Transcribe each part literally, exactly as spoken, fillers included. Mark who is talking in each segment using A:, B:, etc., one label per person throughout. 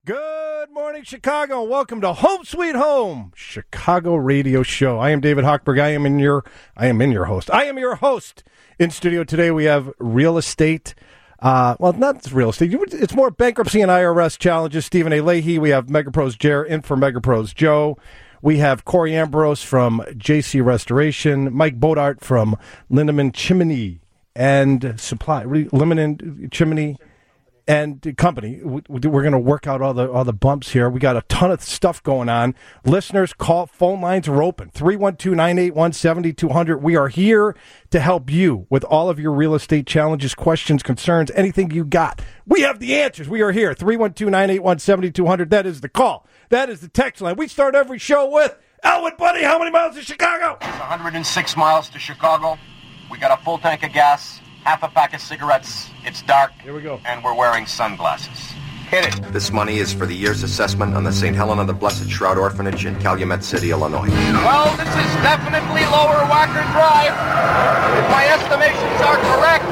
A: Good morning, Chicago. Welcome to Home Sweet Home, Chicago Radio Show. I am David Hochberg. I am in your, I am in your host. I am your host. In studio today, we have real estate. Uh, well, not real estate. It's more bankruptcy and I R S challenges. Stephen A. Leahy. We have MegaPros Jer in for MegaPros Joe. We have Corey Ambrose from J C Restoration. Mike Bodart from Lindeman Chimney and Supply. Lindeman Chimney and Company. We're going to work out all the all the bumps here. We got a ton of stuff going on. Listeners, call. Phone lines are open. three one two, nine eight one, seven two zero zero. We are here to help you with all of your real estate challenges, questions, concerns, anything you got. We have the answers. We are here. three one two, nine eight one, seven two zero zero. That is the call. That is the text line. We start every show with, Elwood, buddy, how many miles to Chicago?
B: It's one hundred six miles to Chicago. We got a full tank of gas, half a pack of cigarettes. It's dark.
A: Here we go.
B: And we're wearing sunglasses. Hit it.
C: This money is for the year's assessment on the Saint Helena the Blessed Shroud Orphanage in Calumet City, Illinois.
B: Well, this is definitely Lower Wacker Drive. If my estimations are correct,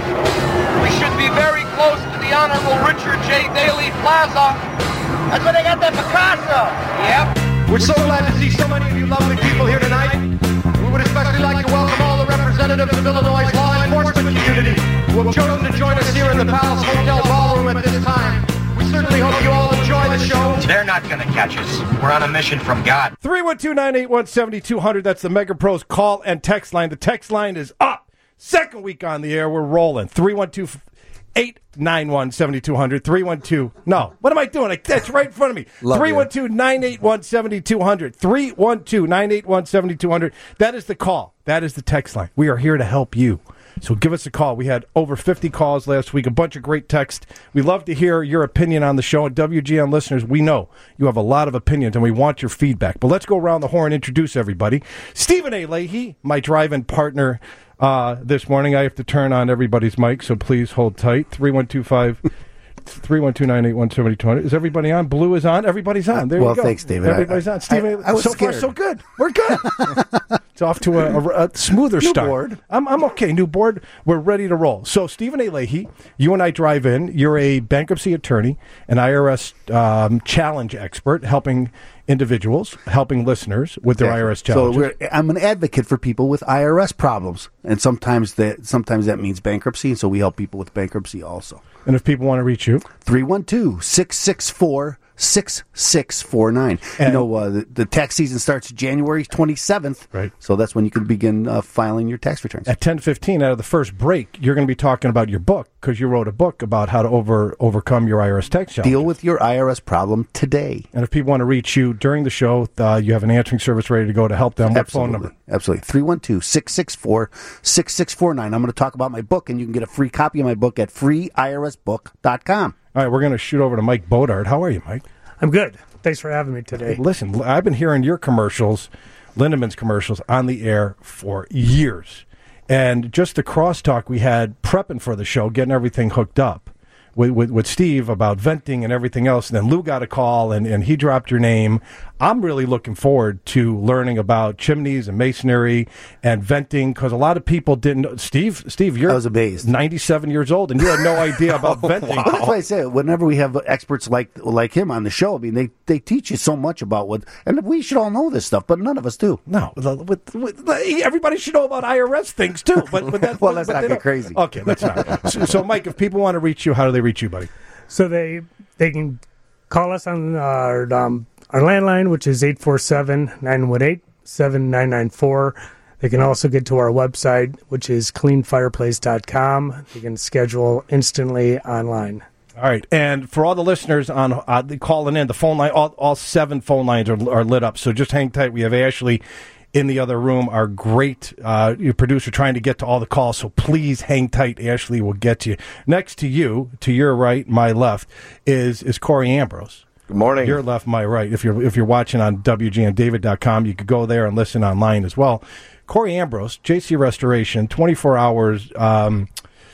B: we should be very close to the Honorable Richard J. Daley Plaza. That's where they got that Picasso. Yep.
D: We're so glad to see so many of you lovely people here tonight. We would especially like to welcome all the representatives of Illinois' law enforcement community who have chosen to join us here in the Palace Hotel Ballroom at this time. We certainly hope you all enjoy the show.
B: They're not going to catch us. We're on a mission from God.
A: three one two, nine eight one, seven two zero zero. That's the MegaPros call and text line. The text line is up. Second week on the air. We're rolling. three one two, eight nine one, seven two zero zero. three one two. No. What am I doing? That's right in front of me. three one two, nine eight one, seven two zero zero. three one two, nine eight one, seven two zero zero. That is the call. That is the text line. We are here to help you. So give us a call. We had over fifty calls last week, a bunch of great text. We love to hear your opinion on the show. And W G N listeners, we know you have a lot of opinions, and we want your feedback. But let's go around the horn and introduce everybody. Stephen A. Leahy, my drive-in partner uh, this morning. I have to turn on everybody's mic, so please hold tight. three one two five three one two, nine eight one, seven two zero zero. Is everybody on? Blue is on. Everybody's on. There
E: well,
A: you go.
E: Thanks, David.
A: Everybody's
E: I,
A: on. Stephen,
E: I, I was
A: so
E: scared.
A: far so good. We're good. It's off to a, a, a smoother
E: New
A: start.
E: board.
A: I'm, I'm okay. New board. We're ready to roll. So, Stephen A. Leahy, you and I drive in. You're a bankruptcy attorney, an I R S um, challenge expert, helping individuals, helping listeners with their
E: exactly.
A: I R S challenges.
E: So we're, I'm an advocate for people with I R S problems, and sometimes that sometimes that means bankruptcy, and so we help people with bankruptcy also.
A: And if people want to reach you,
E: three one two, six six four, six six four nine. You know, uh, the, the tax season starts January twenty-seventh,
A: right?
E: So that's when you can begin uh, filing your tax returns.
A: At ten fifteen, out of the first break, you're going to be talking about your book, because you wrote a book about how to over overcome your I R S tax challenges.
E: Deal with your I R S problem today.
A: And if people want to reach you during the show, uh, you have an answering service ready to go to help them. What
E: Absolutely.
A: phone number?
E: Absolutely. three one two, six six four, six six four nine. I'm going to talk about my book, and you can get a free copy of my book at free I R S book dot com.
A: All right, we're going to shoot over to Mike Bodart. How are you, Mike?
F: I'm good. Thanks for having me today.
A: Listen, I've been hearing your commercials, Lindeman's commercials, on the air for years. And just the crosstalk we had prepping for the show, getting everything hooked up with, with, with Steve about venting and everything else. And then Lou got a call, and, and he dropped your name. I'm really looking forward to learning about chimneys and masonry and venting, because a lot of people didn't know. Steve, Steve, you're
E: I was amazed.
A: ninety-seven years old, and you had no idea about venting.
E: Well, that's why I say, whenever we have experts like like him on the show, I mean, they, they teach you so much about what, and we should all know this stuff, but none of us do.
A: No, with, with, everybody should know about I R S things too. But, but that,
E: well, let's
A: but
E: not
A: get
E: get crazy.
A: Okay, let's not. So, so, Mike, if people want to reach you, how do they reach you, buddy?
F: So they they can call us on our um, our landline, which is eight four seven, nine one eight, seven nine nine four. They can also get to our website, which is clean fireplace dot com. They can schedule instantly online.
A: All right, and for all the listeners on uh, calling in, the phone line, all, all seven phone lines are, are lit up, so just hang tight. We have Ashley in the other room, our great uh, your producer, trying to get to all the calls, so please hang tight. Ashley will get to you. Next to you, to your right, my left, is is Corey Ambrose.
C: Good morning.
A: Your left, my right. If you're if you're watching on W G N David dot com, you could go there and listen online as well. Corey Ambrose, J C Restoration, twenty-four hours um,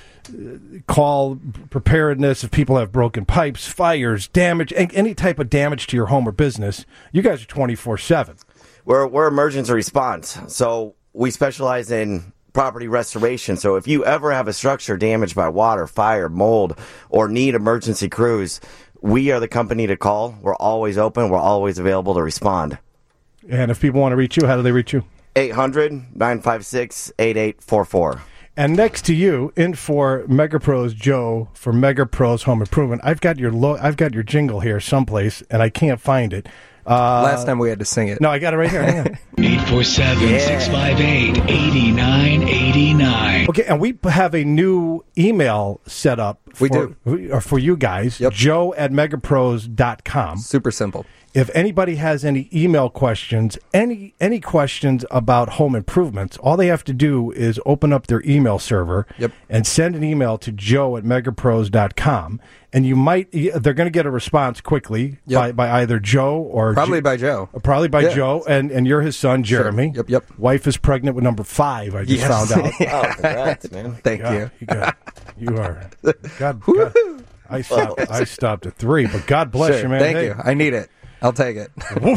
A: call preparedness if people have broken pipes, fires, damage, any type of damage to your home or business. You guys are twenty-four seven.
G: We're we're emergency response, so we specialize in property restoration. So if you ever have a structure damaged by water, fire, mold, or need emergency crews, we are the company to call. We're always open. We're always available to respond.
A: And if people want to reach you, how do they reach you?
G: eight hundred, nine five six, eight eight four four.
A: And next to you, in for MegaPros Joe for MegaPros Home Improvement. I've got your lo- I've got your jingle here someplace, and I can't find it. Uh,
H: Last time we had to sing it.
A: No, I got it right here. Hang on.
I: eight four seven, six five eight, eight nine eight nine.
A: Okay, and we have a new email set up for,
H: We do.
A: or for you guys,
H: Yep.
A: joe at megapros dot com.
H: Super simple.
A: If anybody has any email questions, any any questions about home improvements, all they have to do is open up their email server
H: Yep.
A: and send an email to joe at megapros dot com. And you might, they're going to get a response quickly
H: Yep.
A: by, by either Joe or
H: Probably
A: Jo-
H: by Joe.
A: Probably by
H: Yeah.
A: Joe, and, and you're his son, Jeremy.
H: Yep, yep.
A: Wife is pregnant with number five, I just
H: Yes.
A: found out.
G: Oh, congrats, man.
H: Thank
A: God,
H: you.
A: you, got, you are. God, God, I stopped. I stopped at three, but God bless
H: Sure.
A: you, man.
H: Thank
A: Hey,
H: you. I need it. I'll take it.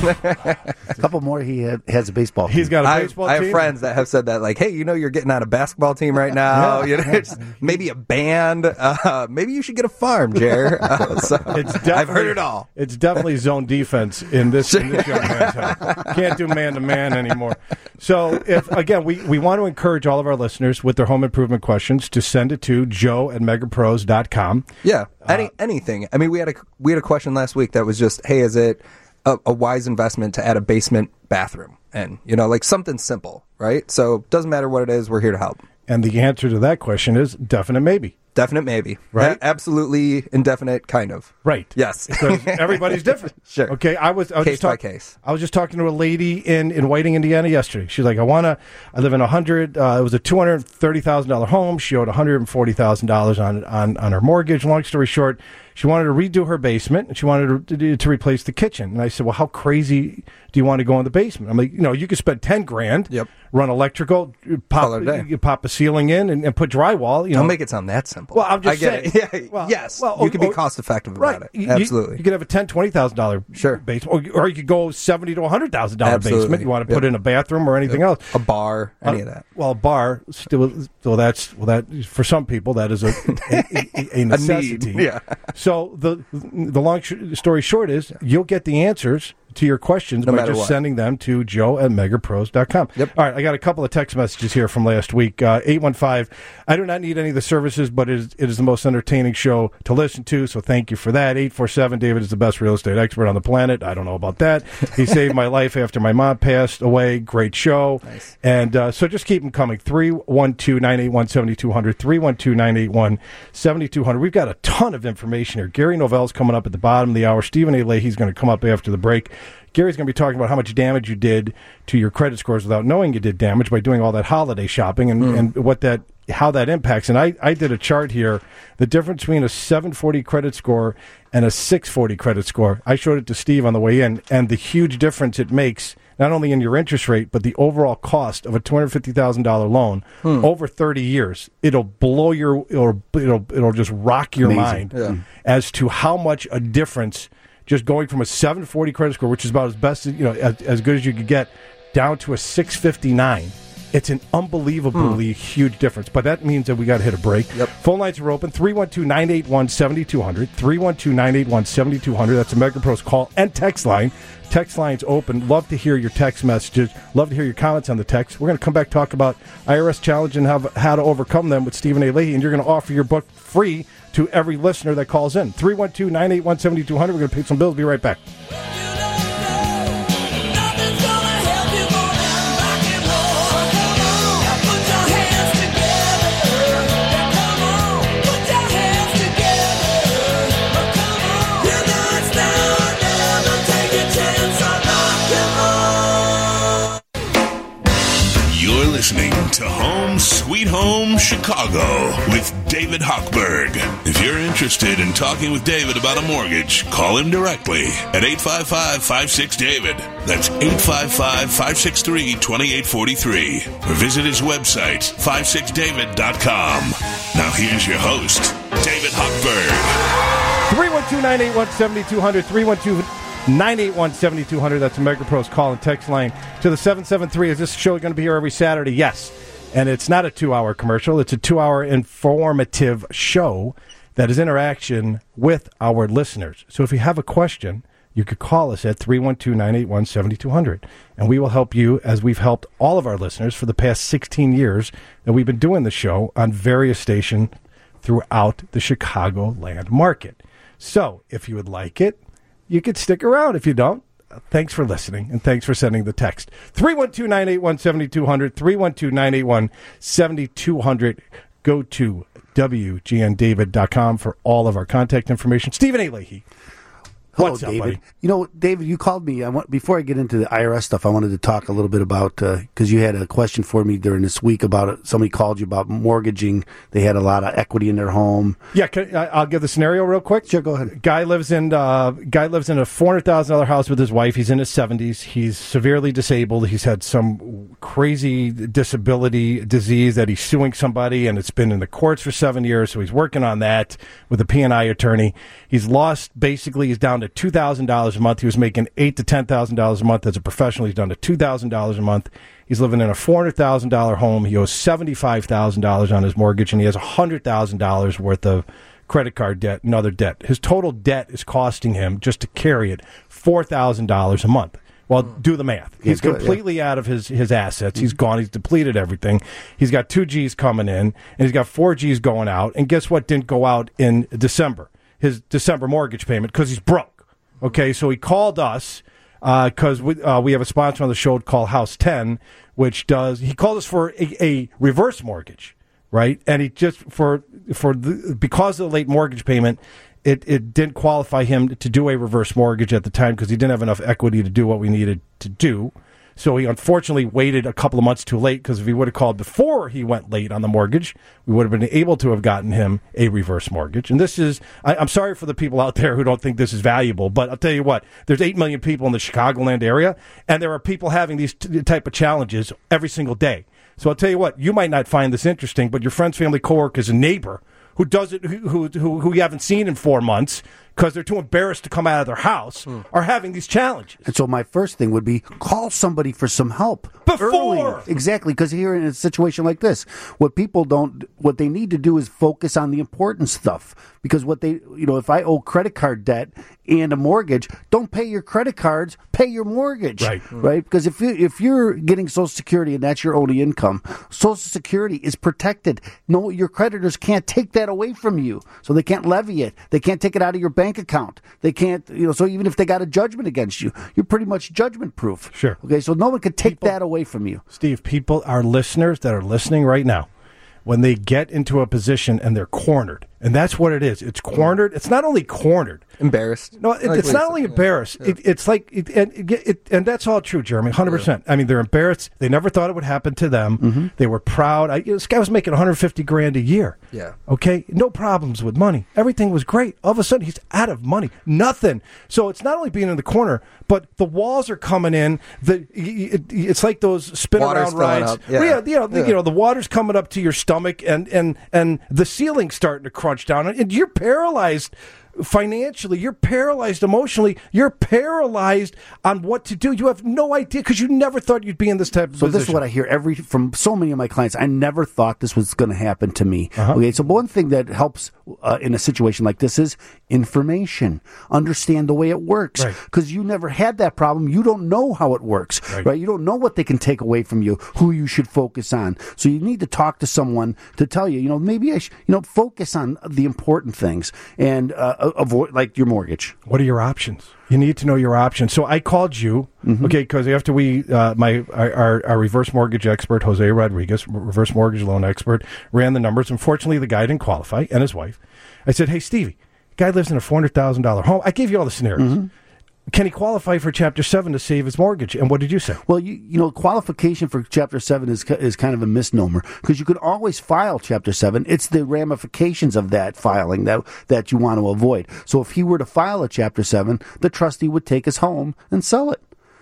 E: A couple more. He had, has a baseball.
A: He's
E: team.
A: got a
H: I,
A: baseball
H: I have
A: team.
H: friends that have said that, like, hey, you know, you're getting on a basketball team right now. You know, it's maybe a band. Uh, maybe you should get a farm, Jer. Uh, so
A: It's
H: I've heard it all.
A: It's definitely zone defense in this, in this young man's house. Can't do man to man anymore. So, if again, we, we want to encourage all of our listeners with their home improvement questions to send it to joe at megapros dot com.
H: Yeah, any anything. I mean, we had a we had a question last week that was just, hey, is it a, a wise investment to add a basement bathroom? And you know, like something simple, right? So doesn't matter what it is, we're here to help.
A: And the answer to that question is definite maybe.
H: Definite maybe.
A: Right?
H: A- absolutely indefinite kind of.
A: Right.
H: Yes.
A: Because everybody's different.
H: Sure.
A: Okay. I was, I was
H: Case
A: just talk-
H: by case.
A: I was just talking to a lady in, in Whiting, Indiana yesterday. She's like, I want to, I live in a hundred, uh, it was a two hundred thirty thousand dollars home. She owed one hundred forty thousand dollars on, on, on her mortgage. Long story short, she wanted to redo her basement and she wanted to, to, to replace the kitchen. And I said, well, how crazy do you want to go in the basement? I'm like, you know, you could spend ten grand,
H: Yep.
A: run electrical, pop,
H: Call it a day.
A: you pop a ceiling in and, and put drywall, you know.
H: Don't make it sound that simple.
A: Well, I'm just
H: I get
A: saying.
H: it. Yeah,
A: Well,
H: yes.
A: well,
H: you can be
A: oh,
H: cost effective
A: right.
H: about it.
A: You-
H: Absolutely.
A: You, could have a ten, twenty thousand dollar
H: Sure.
A: basement, or, or you could go seventy to a hundred thousand dollar
H: Absolutely.
A: basement. You want to put
H: Yep.
A: in a bathroom or anything else,
H: a bar, any
A: Uh,
H: of that.
A: Well, a bar still. Well, that's well that for some people that is a a, a, a necessity.
H: need, yeah.
A: So the the long sh- story short is you'll get the answers to your questions
H: No
A: by
H: matter
A: just
H: what.
A: sending them to joe at megapros dot com.
H: Yep.
A: All right, I got a couple of text messages here from last week. Uh, eight one five, I do not need any of the services, but it is, it is the most entertaining show to listen to, so thank you for that. eight four seven, David is the best real estate expert on the planet. I don't know about that. He saved my life after my mom passed away. Great show.
H: Nice.
A: And uh, so just keep them coming. three one two, nine eight one, seven two zero zero, three one two, nine eight one, seven two zero zero. We've got a ton of information here. Gary Novell's coming up at the bottom of the hour. Stephen A. Leahy's going to come up after the break. Gary's going to be talking about how much damage you did to your credit scores without knowing you did damage by doing all that holiday shopping and,
H: Mm.
A: and what that how that impacts. And I, I did a chart here, the difference between a seven forty credit score and a six forty credit score. I showed it to Steve on the way in, and the huge difference it makes, not only in your interest rate, but the overall cost of a two hundred fifty thousand dollars loan
H: Hmm.
A: over thirty years. It'll blow your, it'll, it'll, it'll just rock your
E: Amazing.
A: mind
H: Yeah.
A: as to how much a difference just going from a seven forty credit score, which is about as best, as, you know, as, as good as you could get, down to a six fifty-nine. It's an unbelievably huge difference. But that means that we got to hit a break.
H: Yep.
A: Phone lines are open, three one two, nine eight one, seven two zero zero, three one two, nine eight one, seven two zero zero. That's a MegaPros call and text line. Text line's open. Love to hear your text messages. Love to hear your comments on the text. We're going to come back talk about I R S challenge and how, how to overcome them with Stephen A. Leahy, and you're going to offer your book free to every listener that calls in. three one two, nine eight one, seven two zero zero. We're going to pay some bills. Be right back.
I: You're listening to Home Sweet Home Chicago with David Hochberg. If you're interested in talking with David about a mortgage, call him directly at eight five five, five six, David. That's eight five five, five six three, two eight four three. Or visit his website, five six david dot com. Now here's your host, David Hochberg.
A: three one two, nine eight one, seven two zero zero, three one two, nine eight one, seven two zero zero. That's a MegaPros call and text line to the seven seven three. Is this show going to be here every Saturday? Yes. And it's not a two-hour commercial. It's a two-hour informative show that is interaction with our listeners. So if you have a question, you could call us at three one two, nine eight one, seven two zero zero, and we will help you as we've helped all of our listeners for the past sixteen years that we've been doing the show on various stations throughout the Chicagoland market. So if you would like it, you could stick around. If you don't, thanks for listening, and thanks for sending the text. three one two, nine eight one, seven two zero zero, three one two, nine eight one, seven two zero zero. Go to W G N David dot com for all of our contact information. Stephen A. Leahy.
E: Hello,
A: What's up,
E: David.
A: buddy?
E: You know, David, you called me. I want, before I get into the I R S stuff, I wanted to talk a little bit about, because uh, you had a question for me during this week about it. Somebody called you about mortgaging. They had a lot of equity in their home.
A: Yeah, can, I, I'll give the scenario real quick.
E: Sure, go ahead.
A: Guy lives in uh, guy lives in a four hundred thousand dollars house with his wife. He's in his seventies. He's severely disabled. He's had some crazy disability disease that he's suing somebody, and it's been in the courts for seven years, so he's working on that with a P and I attorney. He's lost, basically, he's down to two thousand dollars a month. He was making eight to ten thousand dollars a month as a professional. He's down to two thousand dollars a month. He's living in a four hundred thousand dollars home. He owes seventy-five thousand dollars on his mortgage, and he has one hundred thousand dollars worth of credit card debt and other debt. His total debt is costing him, just to carry it, four thousand dollars a month. Well, do the math. He's
E: good,
A: completely yeah. out of his, his assets. He's gone. He's depleted everything. He's got two G's coming in, and he's got four G's going out. And guess what didn't go out in December? His December mortgage payment, because he's broke. Okay, so he called us because uh, we, uh, we have a sponsor on the show called House ten, which does, he called us for a, a reverse mortgage, right? And he just, for, for the, because of the late mortgage payment, it, it didn't qualify him to do a reverse mortgage at the time because he didn't have enough equity to do what we needed to do. So he unfortunately waited a couple of months too late, because if he would have called before he went late on the mortgage, we would have been able to have gotten him a reverse mortgage. And this is, I, I'm sorry for the people out there who don't think this is valuable, but I'll tell you what, there's eight million people in the Chicagoland area, and there are people having these t- type of challenges every single day. So I'll tell you what, you might not find this interesting, but your friends, family, coworkers, and neighbor who does it, who, who, who you haven't seen in four months, because they're too embarrassed to come out of their house, mm. are having these challenges.
E: And so my first thing would be call somebody for some help.
A: Before!
E: Early. Exactly, because here in a situation like this, what people don't, what they need to do is focus on the important stuff. Because what they, you know, if I owe credit card debt and a mortgage, don't pay your credit cards, pay your mortgage.
A: Right.
E: Right? Because if, you, if you're getting Social Security and that's your only income, Social Security is protected. No, your creditors can't take that away from you. So they can't levy it. They can't take it out of your bank account. They can't, you know, so even if they got a judgment against you, you're pretty much judgment proof.
A: Sure.
E: Okay, so no one could take
A: people,
E: that away from you.
A: Steve, people, our listeners that are listening right now, when they get into a position and they're cornered, and that's what it is. It's cornered. It's not only cornered.
H: Embarrassed.
A: No, it, it's not only embarrassed. Yeah. It, it's like, it, and, it, it, and that's all true, Jeremy, one hundred percent. I mean, they're embarrassed. They never thought it would happen to them. Mm-hmm. They were proud. I, you know, this guy was making one hundred fifty grand a year.
H: Yeah.
A: Okay? No problems with money. Everything was great. All of a sudden, he's out of money. Nothing. So it's not only being in the corner, but the walls are coming in. The it, it's like those spin
H: Water's
A: around rides.
H: up. Yeah.
A: Yeah, you know,
H: yeah.
A: you know, the water's coming up to your stomach, and and and the ceiling's starting to crunch down, and you're paralyzed financially, you're paralyzed emotionally, you're paralyzed on what to do. You have no idea, because you never thought you'd be in this type of
E: so
A: position.
E: This is what I hear every from so many of my clients. I never thought this was going to happen to me. Uh-huh. Okay, so one thing that helps uh, in a situation like this is information. Understand the way it works, because right. you never had that problem. You don't know how it works, right. right? You don't know what they can take away from you, who you should focus on. So you need to talk to someone to tell you, you know, maybe I should, you know, focus on the important things and uh, avoid, like your mortgage.
A: What are your options? You need to know your options. So I called you, mm-hmm. okay, because after we, uh, my our, our reverse mortgage expert, Jose Rodriguez, reverse mortgage loan expert, ran the numbers. Unfortunately, the guy didn't qualify, and his wife. I said, hey, Stevie, guy lives in a four hundred thousand dollars home. I gave you all the scenarios. Mm-hmm. Can he qualify for Chapter seven to save his mortgage? And what did you say?
E: Well, you you know, qualification for Chapter seven is is kind of a misnomer, because you could always file Chapter seven. It's the ramifications of that filing that that you want to avoid. So if he were to file a Chapter seven, the trustee would take his home and sell it.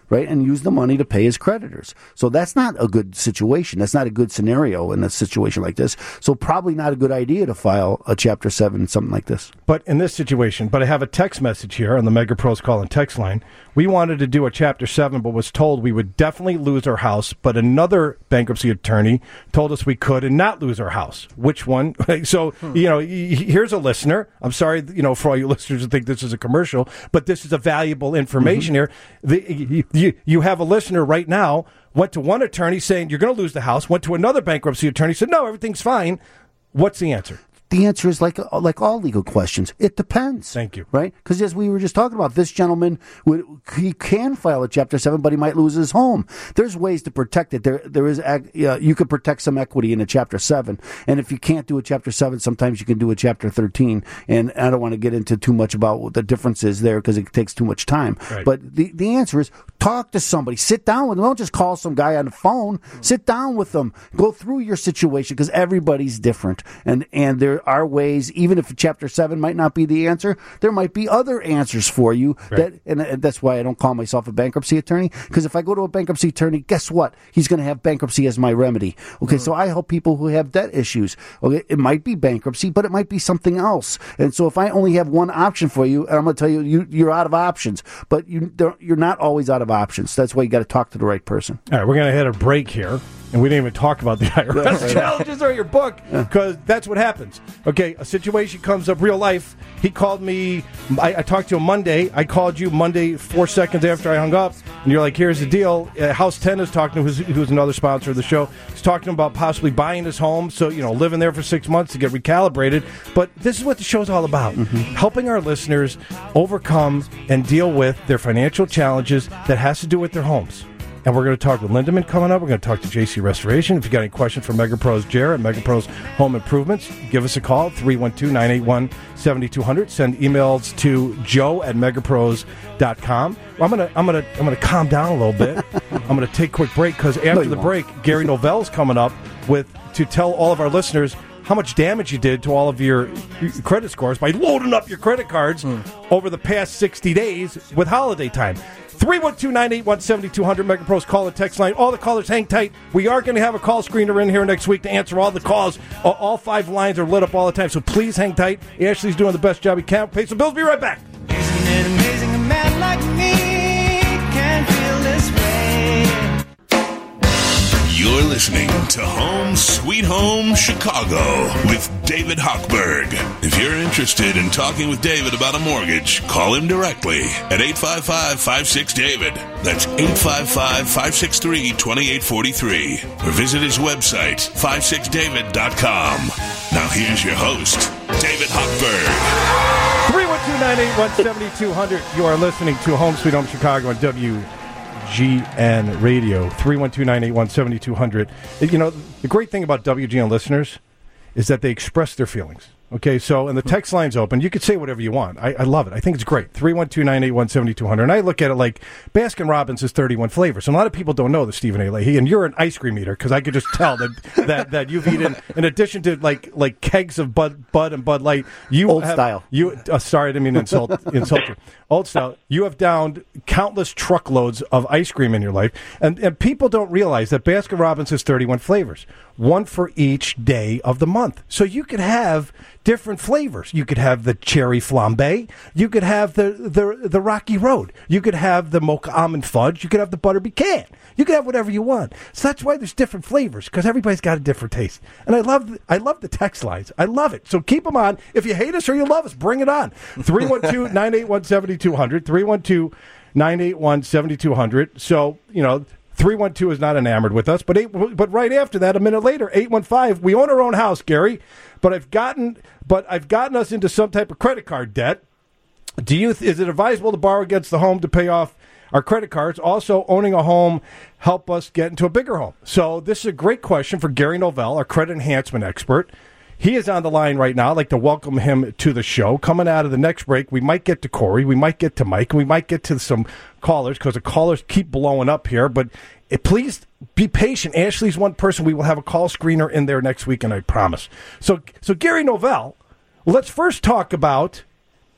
E: right, and use the money to pay his creditors. So that's not a good situation. That's not a good scenario in a situation like this. So probably not a good idea to file a Chapter seven, something like this.
A: But in this situation, but I have a text message here on the Mega Pros call and text line. We wanted to do a Chapter seven, but was told we would definitely lose our house, but another bankruptcy attorney told us we could and not lose our house. Which one? So, hmm. you know, here's a listener. I'm sorry, you know, for all you listeners who think this is a commercial, but this is a valuable information mm-hmm. here. The, you, you have a listener right now, went to one attorney saying you're going to lose the house, went to another bankruptcy attorney, said, no, everything's fine. What's the answer?
E: The answer is like like all legal questions. It depends.
A: Thank you.
E: Right? Because as we were just talking about, this gentleman would he can file a Chapter seven, but he might lose his home. There's ways to protect it. There there is uh, you could protect some equity in a Chapter seven, and if you can't do a Chapter seven, sometimes you can do a Chapter thirteen. And I don't want to get into too much about what the difference is there because it takes too much time.
A: Right.
E: But the the answer is talk to somebody, sit down with them. Don't just call some guy on the phone. Sit down with them, go through your situation because everybody's different, and and there are ways. Even if Chapter seven might not be the answer, there might be other answers for you.
A: Right.
E: That, and, and that's why I don't call myself a bankruptcy attorney, because if I go to a bankruptcy attorney, guess what? He's going to have bankruptcy as my remedy. Okay, mm-hmm. So I help people who have debt issues. Okay, it might be bankruptcy, but it might be something else. And so if I only have one option for you, and I'm going to tell you, you you're out of options, but you, you're not always out of options. That's why you got to talk to the right person.
A: All right, we're going to hit a break here. And we didn't even talk about the I R S challenges or your book, because that's what happens. Okay, a situation comes up, real life. He called me. I, I talked to him Monday. I called you Monday four seconds after I hung up. And you're like, here's the deal. Uh, House ten is talking to who's, who's another sponsor of the show. He's talking about possibly buying his home. So, you know, living there for six months to get recalibrated. But this is what the show's all about. Mm-hmm. Helping our listeners overcome and deal with their financial challenges that has to do with their homes. And we're going to talk with Lindemann coming up. We're going to talk to J C Restoration. If you got any questions for MegaPros Jared, MegaPros Home Improvements, give us a call, three one two, nine eight one, seven two zero zero. Send emails to joe at megapros dot com. Well, I'm going to I'm going to I'm going to calm down a little bit. I'm going to take a quick break because after
E: no,
A: the
E: won't.
A: break, Gary Novell's coming up with to tell all of our listeners how much damage you did to all of your credit scores by loading up your credit cards mm. over the past sixty days with holiday time. three one two, nine eight one, seven two zero zero, MegaPros call and text line. All the callers hang tight. We are going to have a call screener in here next week to answer all the calls. All five lines are lit up all the time, so please hang tight. Ashley's doing the best job he can. Pay some bills. Be right back.
J: Isn't it amazing a man like me can feel this way?
I: You're listening to Home Sweet Home Chicago with David Hochberg. If you're interested in talking with David about a mortgage, call him directly at eight five five, five six, David. That's eight five five, five six three, two eight four three. Or visit his website, five six david dot com. Now here's your host, David Hochberg.
A: three one two, nine eight one, seven two zero zero. You are listening to Home Sweet Home Chicago on W G N Radio, three one two, nine eight one, seven two zero zero. You know, the great thing about W G N listeners is that they express their feelings. Okay, so, and the text line's open. You could say whatever you want. I, I love it. I think it's great. three one two, nine eight one, seven two zero zero. And I look at it like Baskin-Robbins is thirty-one flavors. And a lot of people don't know this, Stephen A. Leahy. And you're an ice cream eater, because I could just tell that, that that you've eaten, in addition to like like kegs of Bud Bud and Bud Light, you
E: Old
A: have,
E: style.
A: You, uh, sorry, I didn't mean to insult, insult you. Old style. You have downed countless truckloads of ice cream in your life. And, and people don't realize that Baskin-Robbins has thirty-one flavors, one for each day of the month. So you could have different flavors. You could have the cherry flambe. You could have the, the, the Rocky Road. You could have the mocha almond fudge. You could have the butter pecan. You could have whatever you want. So that's why there's different flavors, because everybody's got a different taste. And I love I love the text lines. I love it. So keep them on. If you hate us or you love us, bring it on. three one two, nine eight one, seven two zero zero. three one two, nine eight one, seven two zero zero. So, you know, three one two is not enamored with us, but eight, but right after that, a minute later, eight one five, we own our own house, Gary, but I've gotten but I've gotten us into some type of credit card debt. Do you is it advisable to borrow against the home to pay off our credit cards? Also, owning a home help us get into a bigger home? So this is a great question for Gary Novell, our credit enhancement expert. He is on the line right now. I'd like to welcome him to the show. Coming out of the next break, we might get to Corey, we might get to Mike, and we might get to some callers, because the callers keep blowing up here. But uh, please be patient. Ashley's one person. We will have a call screener in there next week, and I promise. So, so Gary Novell, let's first talk about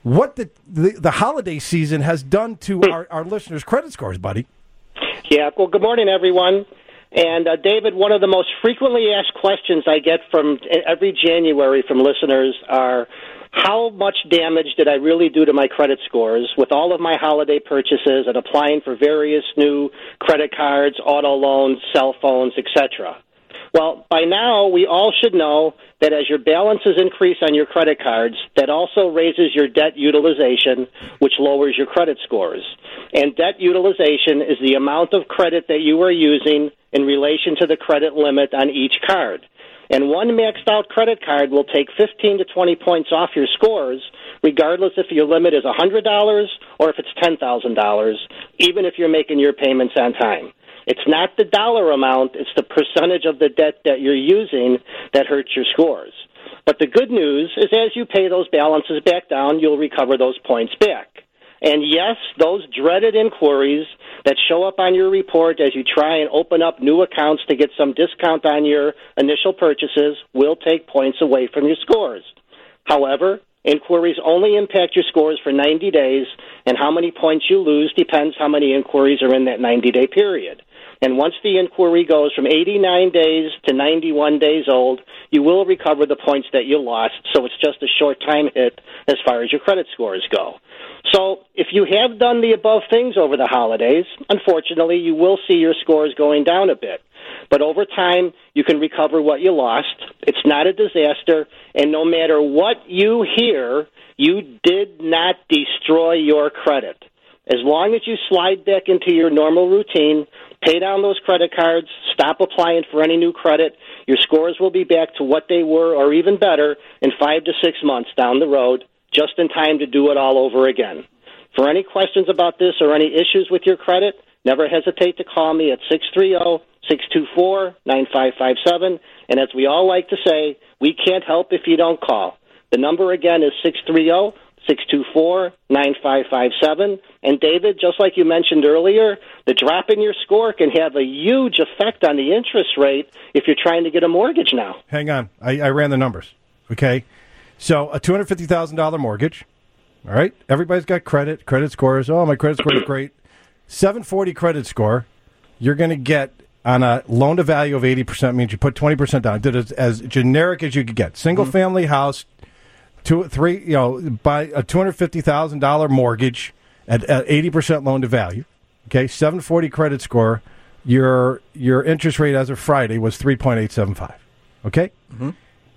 A: what the, the, the holiday season has done to our, our listeners' credit scores, buddy.
K: Yeah, well, good morning, everyone. And, uh, David, one of the most frequently asked questions I get from every January from listeners are, how much damage did I really do to my credit scores with all of my holiday purchases and applying for various new credit cards, auto loans, cell phones, et cetera? Well, by now, we all should know that as your balances increase on your credit cards, that also raises your debt utilization, which lowers your credit scores. And debt utilization is the amount of credit that you are using in relation to the credit limit on each card. And one maxed-out credit card will take fifteen to twenty points off your scores, regardless if your limit is one hundred dollars or if it's ten thousand dollars, even if you're making your payments on time. It's not the dollar amount, it's the percentage of the debt that you're using that hurts your scores. But the good news is as you pay those balances back down, you'll recover those points back. And yes, those dreaded inquiries that show up on your report as you try and open up new accounts to get some discount on your initial purchases will take points away from your scores. However, inquiries only impact your scores for ninety days, and how many points you lose depends how many inquiries are in that ninety-day period. And once the inquiry goes from eighty-nine days to ninety-one days old, you will recover the points that you lost, so it's just a short time hit as far as your credit scores go. So if you have done the above things over the holidays, unfortunately, you will see your scores going down a bit. But over time, you can recover what you lost. It's not a disaster, and no matter what you hear, you did not destroy your credit. As long as you slide back into your normal routine, pay down those credit cards, stop applying for any new credit, your scores will be back to what they were or even better in five to six months down the road, just in time to do it all over again. For any questions about this or any issues with your credit, never hesitate to call me at six three zero, six two four, nine five five seven. And as we all like to say, we can't help if you don't call. The number again is six three zero, six two four, nine five five seven. And David, just like you mentioned earlier, the drop in your score can have a huge effect on the interest rate if you're trying to get a mortgage now.
A: Hang on. I, I ran the numbers, okay? So a two hundred fifty thousand dollars mortgage, all right? Everybody's got credit, credit scores. Oh, my credit score is great. seven forty credit score, you're going to get on a loan-to-value of eighty percent, means you put twenty percent down. Did it as generic as you could get. Single-family mm-hmm. house, two, three, you know, buy a two hundred fifty thousand dollars mortgage at, at eighty percent loan-to-value, okay? seven forty credit score, your your interest rate as of Friday was three point eight seven five, okay? Mm-hmm.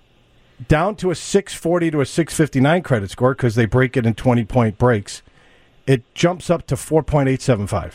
A: Down to a six forty to a six fifty-nine credit score, because they break it in twenty-point breaks, it jumps up to four point eight seven five.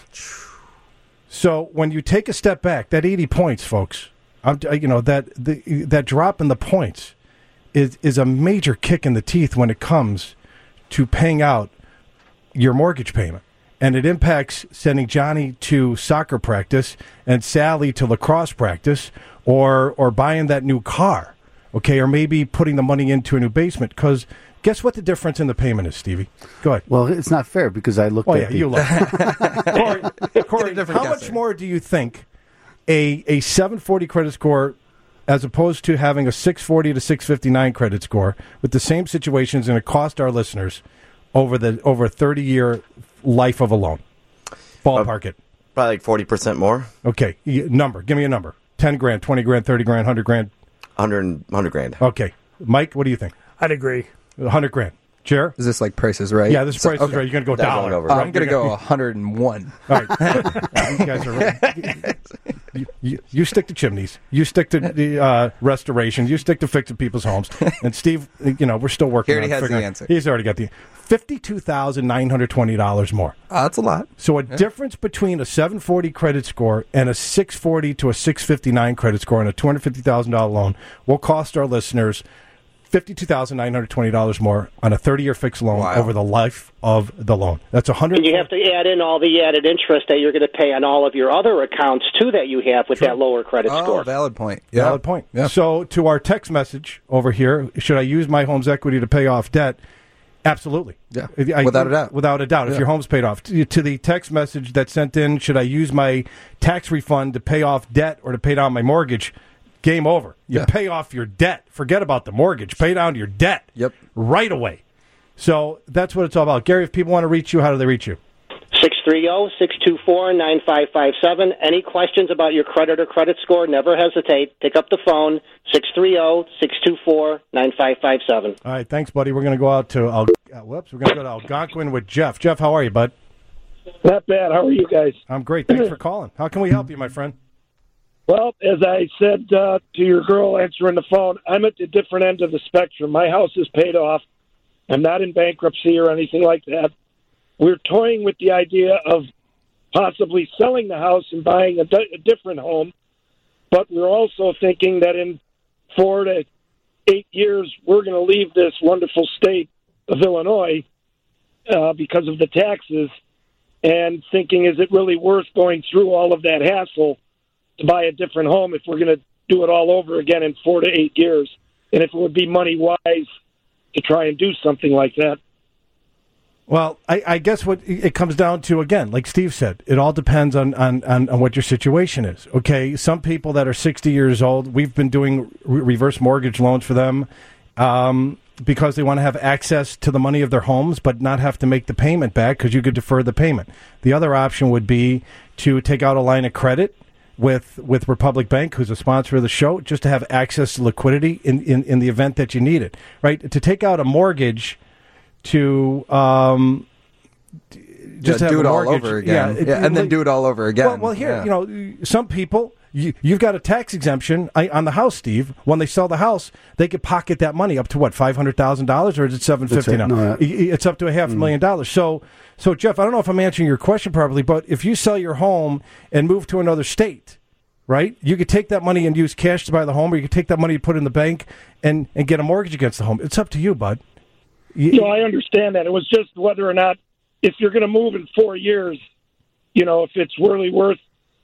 A: So when you take a step back, that eighty points, folks, I'm, you know that the, that drop in the points is is a major kick in the teeth when it comes to paying out your mortgage payment, and it impacts sending Johnny to soccer practice and Sally to lacrosse practice, or or buying that new car. Okay, or maybe putting the money into a new basement, because guess what the difference in the payment is, Stevie? Go ahead.
E: Well, it's not fair because I looked
A: oh,
E: at
A: yeah,
E: the...
A: you look. Corey, Corey how much there. more do you think a a seven forty credit score as opposed to having a six forty to six fifty-nine credit score with the same situations is going to cost our listeners over the over a thirty-year life of a loan? Ballpark uh, it.
G: Probably like forty percent more.
A: Okay, number. Give me a number. ten grand, twenty grand, thirty grand, one hundred grand.
G: one hundred, one hundred grand.
A: Okay. Mike, what do you think?
F: I'd agree.
A: one hundred grand. Jer?
H: Is this like prices right?
A: Yeah, this
H: so,
A: price
H: okay.
A: is right. You're going to go dollar.
H: Over. I'm going to go one hundred one.
A: All right. You guys are right. You, you, you stick to chimneys. You stick to the uh, restoration. You stick to fixing people's homes. And Steve, you know, we're still working
H: he already
A: on
H: has the answer.
A: He's already got the fifty-two thousand nine hundred twenty dollars more.
H: Uh, that's a lot.
A: So a
H: yeah.
A: difference between a seven forty credit score and a six forty to a six fifty-nine credit score on a two hundred fifty thousand dollars loan will cost our listeners fifty-two thousand nine hundred twenty dollars more on a thirty-year fixed loan wow. over the life of the loan. That's one hundred.
K: And you have to add in all the added interest that you're going to pay on all of your other accounts, too, that you have with True. that lower credit
H: oh,
K: score.
H: Valid point. Yeah.
A: Valid point.
H: Yeah.
A: So to our text message over here, should I use my home's equity to pay off debt? Absolutely.
H: Yeah.
A: I,
H: without a doubt.
A: Without a doubt.
H: Yeah.
A: If your home's paid off. To, to the text message that's sent in, should I use my tax refund to pay off debt or to pay down my mortgage? Game over. You
H: yeah.
A: pay off your debt. Forget about the mortgage. Pay down your debt
H: yep.
A: right away. So that's what it's all about. Gary, if people want to reach you, how do they reach you?
K: six three zero, six two four, nine five five seven. Any questions about your credit or credit score, never hesitate. Pick up the phone, six three zero, six two four, nine five five seven.
A: All right, thanks, buddy. We're going to go out to Al- uh, whoops. We're going to go to Algonquin with Jeff. Jeff, how are you, bud?
L: Not bad. How are you guys?
A: I'm great. Thanks for calling. How can we help you, my friend?
L: Well, as I said uh, to your girl answering the phone, I'm at the different end of the spectrum. My house is paid off. I'm not in bankruptcy or anything like that. We're toying with the idea of possibly selling the house and buying a, di- a different home, but we're also thinking that in four to eight years, we're going to leave this wonderful state of Illinois uh, because of the taxes, and thinking, is it really worth going through all of that hassle to buy a different home if we're going to do it all over again in four to eight years, and if it would be money-wise to try and do something like that.
A: Well, I, I guess what it comes down to, again, like Steve said, it all depends on, on, on, on what your situation is. Okay, some people that are sixty years old, we've been doing re- reverse mortgage loans for them um, because they want to have access to the money of their homes but not have to make the payment back because you could defer the payment. The other option would be to take out a line of credit with with Republic Bank, who's a sponsor of the show, just to have access to liquidity in, in, in the event that you need it. Right? To take out a mortgage to um, just
H: yeah,
A: have
H: do
A: a
H: it all
A: mortgage.
H: over again,
A: yeah, it,
H: yeah, and
A: like,
H: then do it all over again.
A: Well, well here,
H: yeah.
A: you know, some people, you, you've got a tax exemption on the house, Steve. When they sell the house, they could pocket that money up to what, five hundred thousand dollars, or is it seven fifty now?
E: No, uh,
A: it's up to a half a million dollars. So, so Jeff, I don't know if I'm answering your question properly, but if you sell your home and move to another state, right, you could take that money and use cash to buy the home, or you could take that money and put it in the bank and, and get a mortgage against the home. It's up to you, bud.
L: You know, I understand that. It was just whether or not, if you're going to move in four years, you know, if it's really worth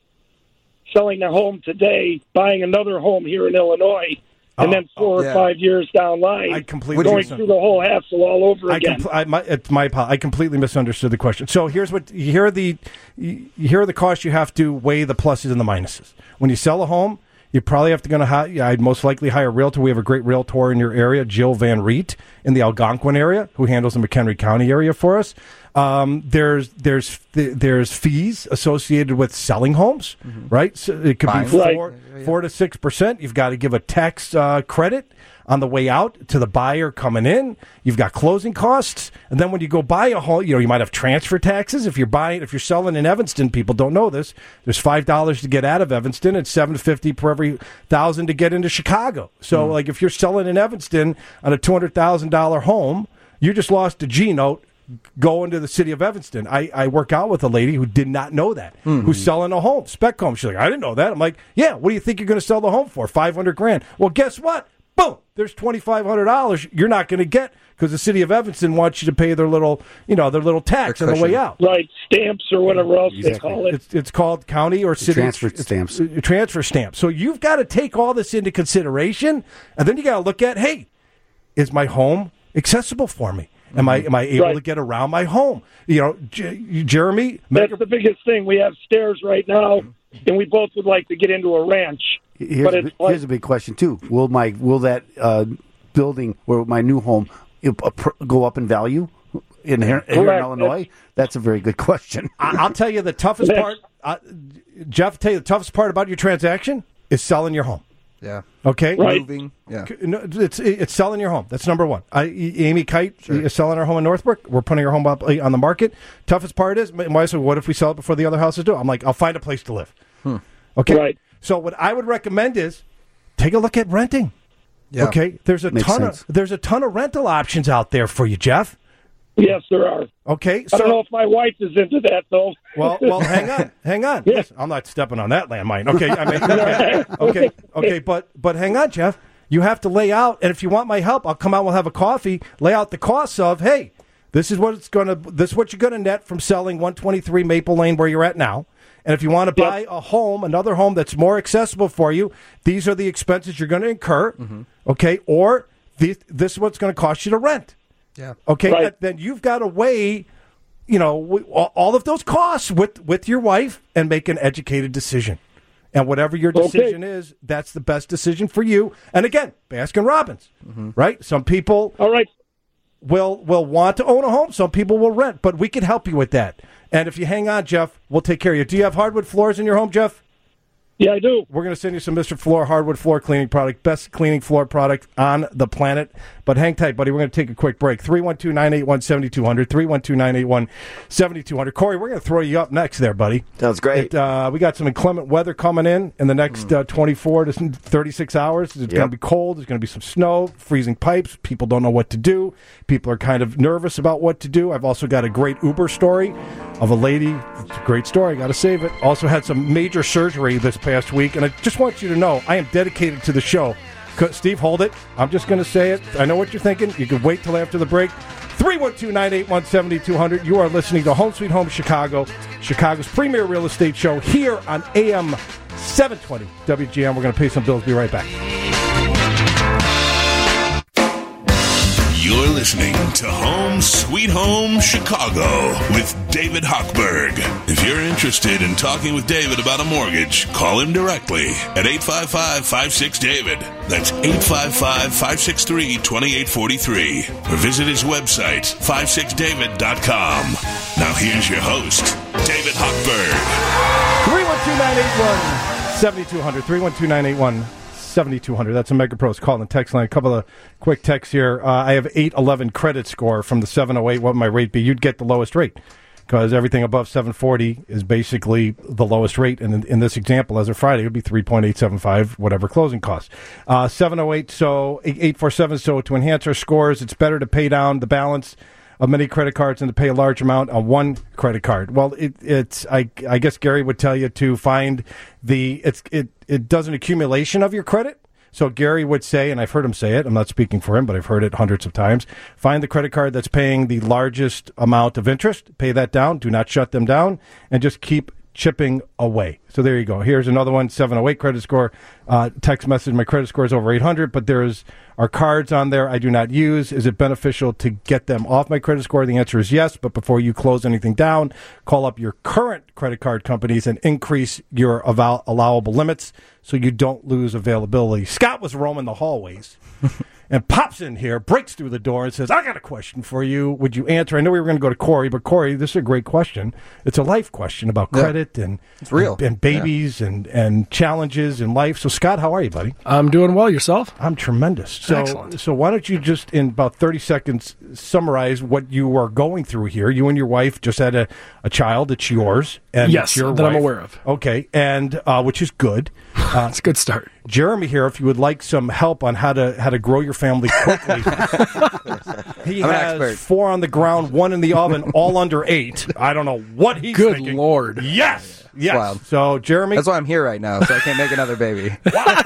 L: selling the home today, buying another home here in Illinois, and
A: oh,
L: then four
A: oh, yeah.
L: or five years down the line,
A: I completely
L: going
A: misunderstood.
L: through the whole hassle all over
A: I
L: again.
A: compl- I, my, it's my I completely misunderstood the question. So here's what here are the here are the costs you have to weigh the pluses and the minuses. When you sell a home, you probably have to going to hi- I'd most likely hire a realtor. We have a great realtor in your area, Jill Van Riet, in the Algonquin area, who handles the McHenry County area for us. Um, there's there's there's fees associated with selling homes, mm-hmm. right? So it could
H: Fine.
A: be four
L: Right.
A: yeah, yeah. four to six percent. You've got to give a tax uh, credit on the way out to the buyer coming in. You've got closing costs, and then when you go buy a home, you know you might have transfer taxes. If you're buying, if you're selling in Evanston, people don't know this. There's five dollars to get out of Evanston. It's seven fifty per every thousand to get into Chicago. So, mm. like if you're selling in Evanston on a two hundred thousand dollar home, you just lost a G note going to the city of Evanston. I, I work out with a lady who did not know that, mm-hmm. who's selling a home, spec home. She's like, I didn't know that. I'm like, yeah. What do you think you're going to sell the home for? Five hundred grand. Well, guess what? Boom, there's twenty-five hundred dollars you're not going to get because the city of Evanston wants you to pay their little, you know, their little tax on the way out.
L: Right, stamps or whatever else
E: Exactly.
L: they call it.
A: It's, it's called county or city.
E: Transfer stamps.
A: uh, Transfer stamps. So you've got to take all this into consideration, and then you got to look at, hey, is my home accessible for me? Am I am I able
L: Right.
A: to get around my home? You know, J- Jeremy.
L: That's
A: Meg-
L: the biggest thing. We have stairs right now, and we both would like to get into a ranch.
E: Here's,
L: but
E: a,
L: it's
E: bi-
L: like,
E: here's a big question too. Will my will that uh, building or my new home uh, pr- go up in value in here, here in
L: Correct.
E: Illinois? That's a very good question.
A: I- I'll tell you the toughest part. Uh, Jeff, tell you the toughest part about your transaction is selling your home.
H: Yeah.
A: Okay.
L: Right.
H: Moving. Yeah.
A: No, it's it's selling your home. That's number one. I, Amy Kite sure. is selling her home in Northbrook. We're putting her home up on the market. Toughest part is, my wife said, what if we sell it before the other houses do? I'm like, I'll find a place to live. Hmm. Okay.
L: Right.
A: So what I would recommend is take a look at renting.
H: Yeah.
A: Okay. There's a
E: Makes
A: ton
E: sense.
A: of there's a ton of rental options out there for you, Jeff.
L: yes, there are.
A: Okay.
L: I don't know if my wife is into that, though.
A: Well, well, hang on, hang on. Listen, I'm not stepping on that landmine. Okay, I mean, okay, okay, okay, but but hang on, Jeff. You have to lay out, and if you want my help, I'll come out. We'll have a coffee. Lay out the costs of, hey, this is what it's gonna. This is what you're gonna net from selling one twenty-three Maple Lane where you're at now. And if you want to buy
L: Yep.
A: a home, another home that's more accessible for you, these are the expenses you're going to incur. Mm-hmm. Okay, or this, this is what's going to cost you to rent.
H: Yeah.
A: Okay,
L: Right.
A: then you've got to weigh, you know, w- all of those costs with, with your wife and make an educated decision. And whatever your decision
L: Okay.
A: is, that's the best decision for you. And again, Baskin Robbins, mm-hmm. right? Some people.
L: All right.
A: will will want to own a home. Some people will rent, but we can help you with that. And if you hang on, Jeff, we'll take care of you. Do you have hardwood floors in your home, Jeff?
L: Yeah, I do.
A: We're going to send you some Mister Floor hardwood floor cleaning product, best cleaning floor product on the planet. But hang tight, buddy. We're going to take a quick break. three one two, nine eight one, seven two zero zero, three one two, nine eight one, seven two zero zero. Corey, we're going to throw you up next there, buddy.
G: Sounds great.
A: It, uh, we got some inclement weather coming in in the next uh, twenty-four to thirty-six hours. It's
G: Yep.
A: going to be cold. There's going to be some snow, freezing pipes. People don't know what to do. People are kind of nervous about what to do. I've also got a great Uber story of a lady. It's a great story. Got to save it. Also had some major surgery this past week. And I just want you to know I am dedicated to the show. Steve, hold it. I'm just going to say it. I know what you're thinking. You can wait till after the break. three one two, nine eight one, seven two zero zero. You are listening to Home Sweet Home Chicago, Chicago's premier real estate show here on A M seven twenty W G M. We're going to pay some bills. Be right back.
I: You're listening to Home Sweet Home Chicago with David Hochberg. If you're interested in talking with David about a mortgage, call him directly at eight five five, five six, David. That's eight five five, five six three, two eight four three. Or visit his website, five six david dot com. Now here's your host, David Hochberg.
A: three one two, nine eight one, seven two zero zero. three one two, nine eight one, seven two zero zero. That's a MegaPros call and text line. A couple of quick texts here. Uh, I have eight eleven credit score from the seven oh eight. What would my rate be? You'd get the lowest rate because everything above seven forty is basically the lowest rate. And in, in this example, as of Friday, it would be three point eight seven five, whatever closing costs. Uh, seven oh eight, so eight four seven. So to enhance our scores, it's better to pay down the balance of many credit cards and to pay a large amount on one credit card. Well, it, it's I, I guess Gary would tell you to find the it's it it does an accumulation of your credit. So Gary would say, and I've heard him say it, I'm not speaking for him, but I've heard it hundreds of times, find the credit card that's paying the largest amount of interest, pay that down, do not shut them down, and just keep chipping away. So there you go. Here's another one, seven oh eight credit score. Uh, text message, my credit score is over eight hundred, but there's are cards on there I do not use. Is it beneficial to get them off my credit score? The answer is yes, but before you close anything down, call up your current credit card companies and increase your avow- allowable limits so you don't lose availability. Scott was roaming the hallways and pops in here, breaks through the door, and says, I got a question for you. Would you answer? I know we were going to go to Corey, but Corey, this is a great question. It's a life question about credit yeah. and,
H: it's real.
A: and, and babies yeah. and, and challenges in life. So, Scott, how are you, buddy?
M: I'm doing well. Yourself?
A: I'm tremendous. So,
M: Excellent.
A: So why don't you just, in about thirty seconds, summarize what you are going through here? You and your wife just had a, a child. It's yours. And
M: yes,
A: it's your
M: that
A: wife.
M: I'm aware of.
A: Okay, and uh, which is good. Uh,
M: it's a good start.
A: Jeremy here, if you would like some help on how to how to grow your family quickly. he
H: I'm
A: has four on the ground, one in the oven, all under eight. I don't know what he's
M: Good
A: thinking.
M: Lord.
A: Yes. Yes.
H: Wow.
A: So, Jeremy.
H: That's why I'm here right now, so I can't make another baby.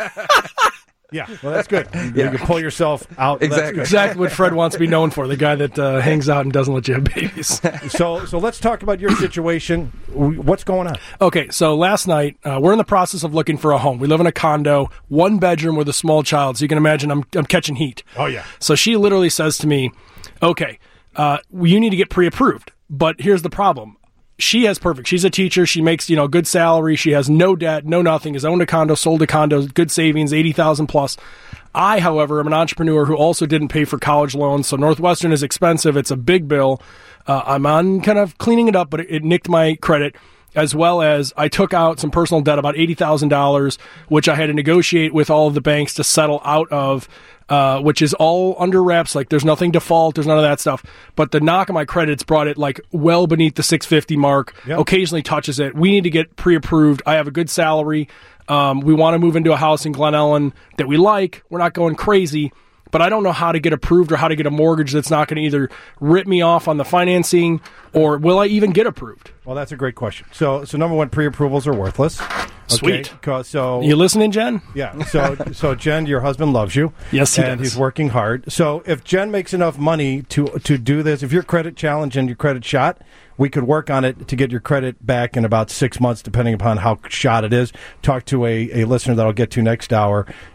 A: Yeah, well, that's good. You
H: Yeah.
A: can pull yourself out.
H: Exactly.
A: That's good.
M: Exactly what Fred wants to be known for, the guy that uh, hangs out and doesn't let you have babies.
A: So, so let's talk about your situation. What's going on?
M: Okay, so last night, uh, we're in the process of looking for a home. We live in a condo, one bedroom with a small child, so you can imagine I'm, I'm catching heat.
A: Oh, yeah.
M: So she literally says to me, okay, uh, you need to get pre-approved, but here's the problem. She has perfect. She's a teacher. She makes, you know, good salary. She has no debt, no nothing, has owned a condo, sold a condo, good savings, eighty thousand plus. I, however, am an entrepreneur who also didn't pay for college loans. So Northwestern is expensive. It's a big bill. Uh, I'm on kind of cleaning it up, but it, it nicked my credit, as well as I took out some personal debt, about eighty thousand dollars, which I had to negotiate with all of the banks to settle out of, uh, which is all under wraps. Like, there's nothing default, there's none of that stuff. But the knock on my credits brought it like well beneath the six fifty mark, yep. Occasionally touches it. We need to get pre-approved. I have a good salary. Um, we want to move into a house in Glen Ellen that we like. We're not going crazy. But I don't know how to get approved or how to get a mortgage that's not going to either rip me off on the financing or will I even get approved?
A: Well, that's a great question. So, so number one, pre-approvals are worthless.
M: Sweet.
A: Okay, so
M: you listening, Jen?
A: Yeah. So, so Jen, your husband loves you.
M: Yes, he
A: and
M: does.
A: he's working hard. So, if Jen makes enough money to to do this, if your credit challenged and your credit shot, we could work on it to get your credit back in about six months, depending upon how shot it is. Talk to a, a listener that I'll get to next hour.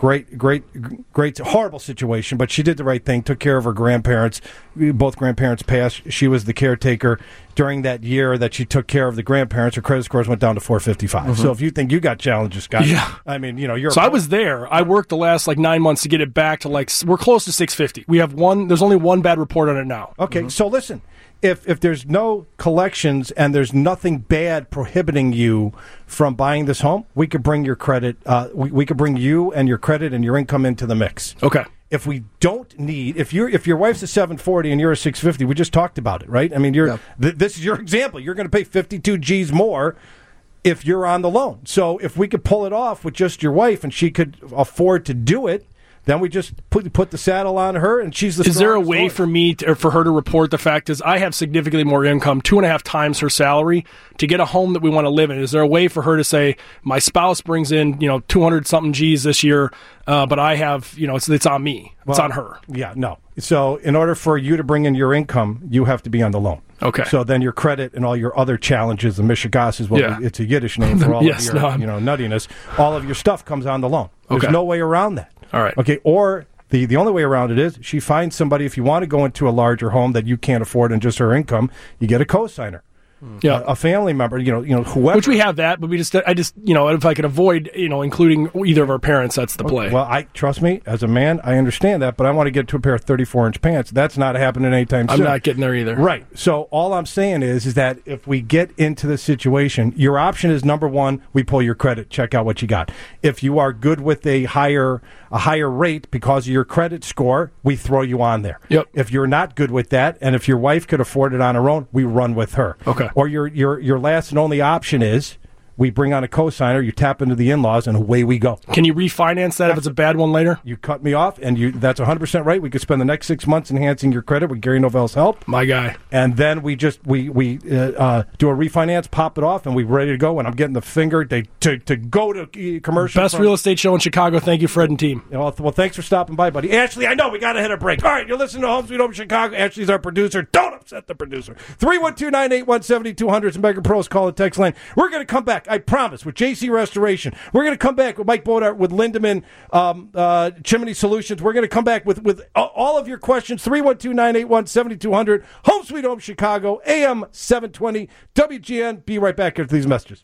A: great, great, great, horrible situation, but she did the right thing, took care of her grandparents. Both grandparents passed. She was the caretaker. During that year that she took care of the grandparents, her credit scores went down to four fifty-five.
M: Mhm.
A: So if you think you got challenges, Scott,
M: Yeah.
A: I mean, you know, you're
M: So I was there. I worked the last like nine months to get it back to like s- we're close to six fifty. We have one. There's only one bad report on it now.
A: Okay, so listen, if if there's no collections and there's nothing bad prohibiting you from buying this home, we could bring your credit. Uh, we, we could bring you and your credit and your income into the mix.
M: Okay.
A: If we don't need, if you're if your wife's a seven forty and you're a six fifty, we just talked about it, right? I mean, you're th- this is your example. You're going to pay fifty-two G's more if you're on the loan. So if we could pull it off with just your wife and she could afford to do it, then we just put put the saddle on her and she's the.
M: Is there a
A: strongest
M: way
A: lawyer.
M: for me to, or for her to report the fact is I have significantly more income, two and a half times her salary, to get a home that we want to live in? Is there a way for her to say my spouse brings in you know two hundred something G's this year, uh, but I have you know it's it's on me, it's
A: Well,
M: on her.
A: Yeah, no. So in order for you to bring in your income, you have to be on the loan.
M: Okay.
A: So then your credit and all your other challenges, the Mishigas is what
M: Yeah.
A: we, it's a Yiddish name for all
M: Yes,
A: of your
M: no, I'm-
A: you know nuttiness. All of your stuff comes on the loan. There's
M: Okay.
A: no way around that.
M: All right.
A: Okay. Or the the only way around it is she finds somebody. If you want to go into a larger home that you can't afford and just her income, you get a co-signer.
M: Yeah.
A: A, a family member, you know, you know, whoever.
M: Which we have that, but we just I just you know if I could avoid you know including either of our parents, that's the play.
A: Well, I trust me, as a man, I understand that, but I want to get to a pair of thirty-four inch pants. That's not happening anytime
M: I'm
A: soon.
M: not getting there either.
A: Right. So all I'm saying is, is that if we get into the situation, your option is number one, we pull your credit, check out what you got. If you are good with a higher a higher rate because of your credit score, we throw you on there.
M: Yep.
A: If you're not good with that, and if your wife could afford it on her own, we run with her.
M: Okay.
A: Or your your your last and only option is we bring on a co-signer, you tap into the in-laws, and away we go.
M: Can you refinance that if it's a bad one later?
A: You cut me off, and you that's one hundred percent right. We could spend the next six months enhancing your credit with Gary Novell's help.
M: My guy.
A: And then we just we we uh, uh, do a refinance, pop it off, and we're ready to go. And I'm getting the finger to to, to go to uh, commercial.
M: Best
A: from-
M: real estate show in Chicago. Thank you, Fred and team.
A: Well, th- well, thanks for stopping by, buddy. Ashley, I know we got to hit a break. All right, you're listening to Home Sweet Home Chicago. Ashley's our producer. Don't upset the producer. three one two, nine eight one, seven two zero zero is Mega Pro's call and text line. We're going to come back, I promise, with J C Restoration. We're going to come back with Mike Bodart, with Lindemann um, uh, Chimney Solutions. We're going to come back with, with uh, all of your questions. three one two, nine eight one, seven two zero zero. Home Sweet Home Chicago, A M seven twenty, W G N. Be right back after these messages.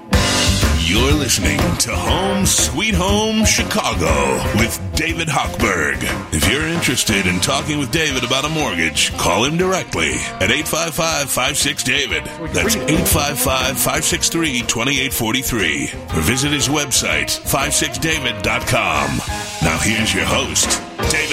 I: You're listening to Home Sweet Home Chicago with David Hochberg. If you're interested in talking with David about a mortgage, call him directly at eight five five, five six, David. That's eight five five, five six three, two eight four three. Or visit his website, five six david dot com. Now here's your host, David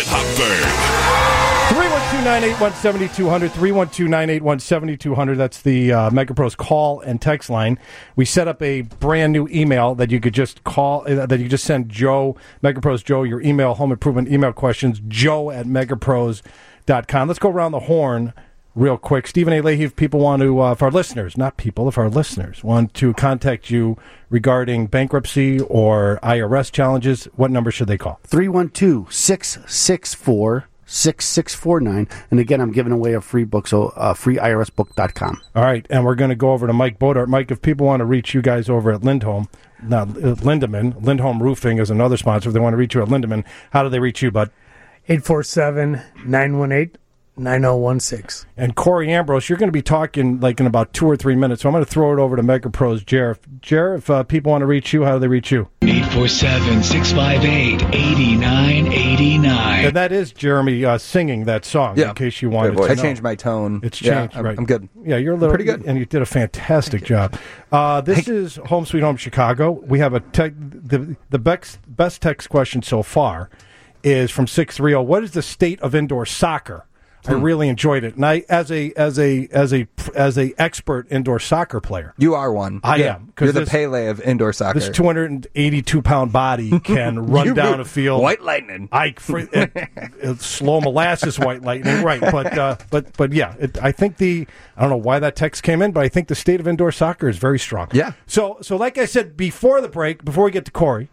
I: Hochberg.
A: three one two, nine eight one, seven two zero zero, three one two, nine eight one, seven two zero zero. That's the uh, MegaPros call and text line. We set up a brand new email that you could just call, uh, that you just send Joe, MegaPros Joe, your email, home improvement email questions, joe at megapros dot com. Let's go around the horn real quick. Stephen A. Leahy, if people want to, uh, if our listeners, not people, if our listeners want to contact you regarding bankruptcy or I R S challenges, what number should they call?
E: three one two, six six four, six six four nine. And again, I'm giving away a free book, so uh, free I R S book dot com.
A: All right, and we're going to go over to Mike Bodart. Mike, if people want to reach you guys over at Lindholm, now uh, Lindemann, Lindholm Roofing is another sponsor. If they want to reach you at Lindemann, how do they reach you, bud?
F: eight four seven, nine one eight, nine zero one six.
A: And Corey Ambrose, you're going to be talking like in about two or three minutes, so I'm going to throw it over to MegaPros Jer. Jer, if uh, people want to reach you, how do they reach you?
N: eight four seven, six five eight, eight nine eight nine.
A: And that is Jeremy uh, singing that song,
H: Yeah.
A: in case you wanted
H: Good
A: to
H: voice.
A: know.
H: I changed my tone.
A: It's
H: Yeah,
A: changed,
H: I'm-
A: right?
H: I'm good.
A: Yeah, you're a little
H: Pretty good.
A: and you did a fantastic job. Uh, this is Home Sweet Home Chicago. We have a tech, the the best best text question so far is from six three zero. What is the state of indoor soccer? I
H: Hmm.
A: really enjoyed it, and I, as a as a as a as a expert indoor soccer player,
H: You are one.
A: I
H: Yeah.
A: am.
H: You're the
A: this-
H: Pele of indoor soccer.
A: This two hundred eighty-two pound body can run
H: You
A: down
H: move
A: a field.
H: White lightning.
A: I fr- it, it's slow molasses white lightning, right? But uh, but but yeah, it, I think the I don't know why that text came in, but I think the state of indoor soccer is very strong.
H: Yeah.
A: So so like I said before the break, before we get to Corey,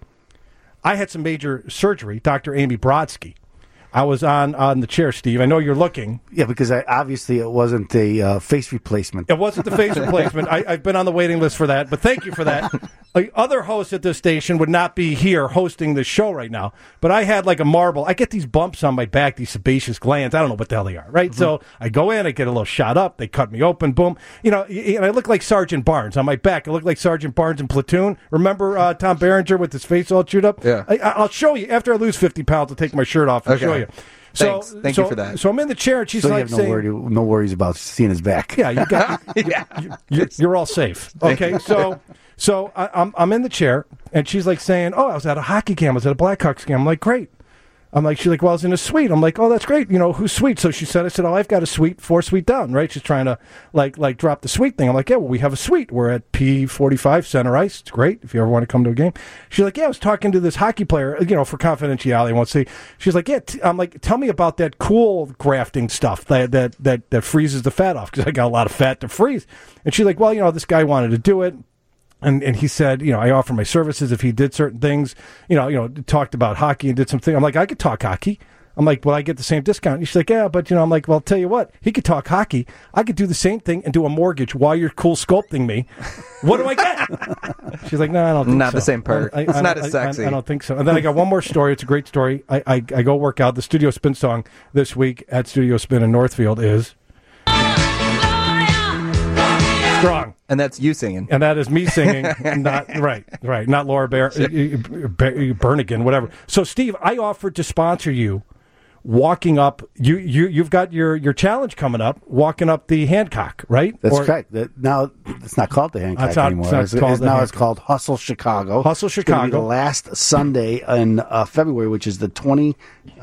A: I had some major surgery. Doctor Amy Brodsky. I was on on the chair, Steve. I know you're looking.
E: Yeah, because I, obviously it wasn't a uh, face replacement.
A: It wasn't the face replacement. I, I've been on the waiting list for that, but thank you for that. uh, other hosts at this station would not be here hosting this show right now. But I had like a marble. I get these bumps on my back, these sebaceous glands. I don't know what the hell they are, right? Mm-hmm. So I go in, I get a little shot up. They cut me open, boom. You know, and I look like Sergeant Barnes on my back. I look like Sergeant Barnes in Platoon. Remember uh, Tom Berenger with his face all chewed up?
H: Yeah.
A: I, I'll show you. After I lose fifty pounds, I'll take my shirt off and
H: Okay.
A: show you.
H: Thanks.
A: So,
H: Thank
A: so,
H: you for that.
A: So I'm in the chair, and she's
E: so you
A: like
E: have no,
A: saying,
E: worry, no worries about seeing his back.
A: "Yeah, you got,
H: yeah.
A: you're, you're all safe." Okay, so so I, I'm I'm in the chair, and she's like saying, "Oh, I was at a hockey game. I was at a Blackhawks game." I'm like, "Great." I'm like, she's like, well, I was in a suite. I'm like, oh, that's great. You know, who's suite? So she said, I said, oh, I've got a suite, four suite down, right? She's trying to like like drop the suite thing. I'm like, yeah, well, we have a suite. We're at P forty-five Center Ice. It's great if you ever want to come to a game. She's like, yeah, I was talking to this hockey player, you know, for confidentiality. I won't say. She's like, yeah. T-. I'm like, tell me about that cool grafting stuff that that that, that freezes the fat off because I got a lot of fat to freeze. And she's like, well, you know, this guy wanted to do it. And and he said, you know, I offer my services if he did certain things, you know, you know, talked about hockey and did some things. I'm like, I could talk hockey. I'm like, well, I get the same discount. And she's like, yeah, but, you know, I'm like, well, I'll tell you what, he could talk hockey. I could do the same thing and do a mortgage while you're cool sculpting me. What do I get? She's like, no, I don't think
H: Not
A: so.
H: the same perk.
A: I, I,
H: It's
A: I,
H: not
A: I,
H: as sexy.
A: I, I don't think so. And then I got one more story. It's a great story. I, I, I go work out. The Studio Spin song this week at Studio Spin in Northfield is Strong.
H: And that's you singing.
A: And that is me singing, not right, right, not Laura Bear, Bernigan, whatever. So, Steve, I offered to sponsor you walking up. You, you, you've got your, your challenge coming up, walking up the Hancock, right?
E: That's
A: or,
E: correct. That, now it's not called the Hancock
A: It's not-
E: anymore.
A: it's not
E: It's-
A: called
E: it's-
A: the
E: now
A: Hancock.
E: it's called Hustle Chicago.
A: Hustle
E: It's gonna be
A: Chicago.
E: the last Sunday in uh, February, which is the twenty.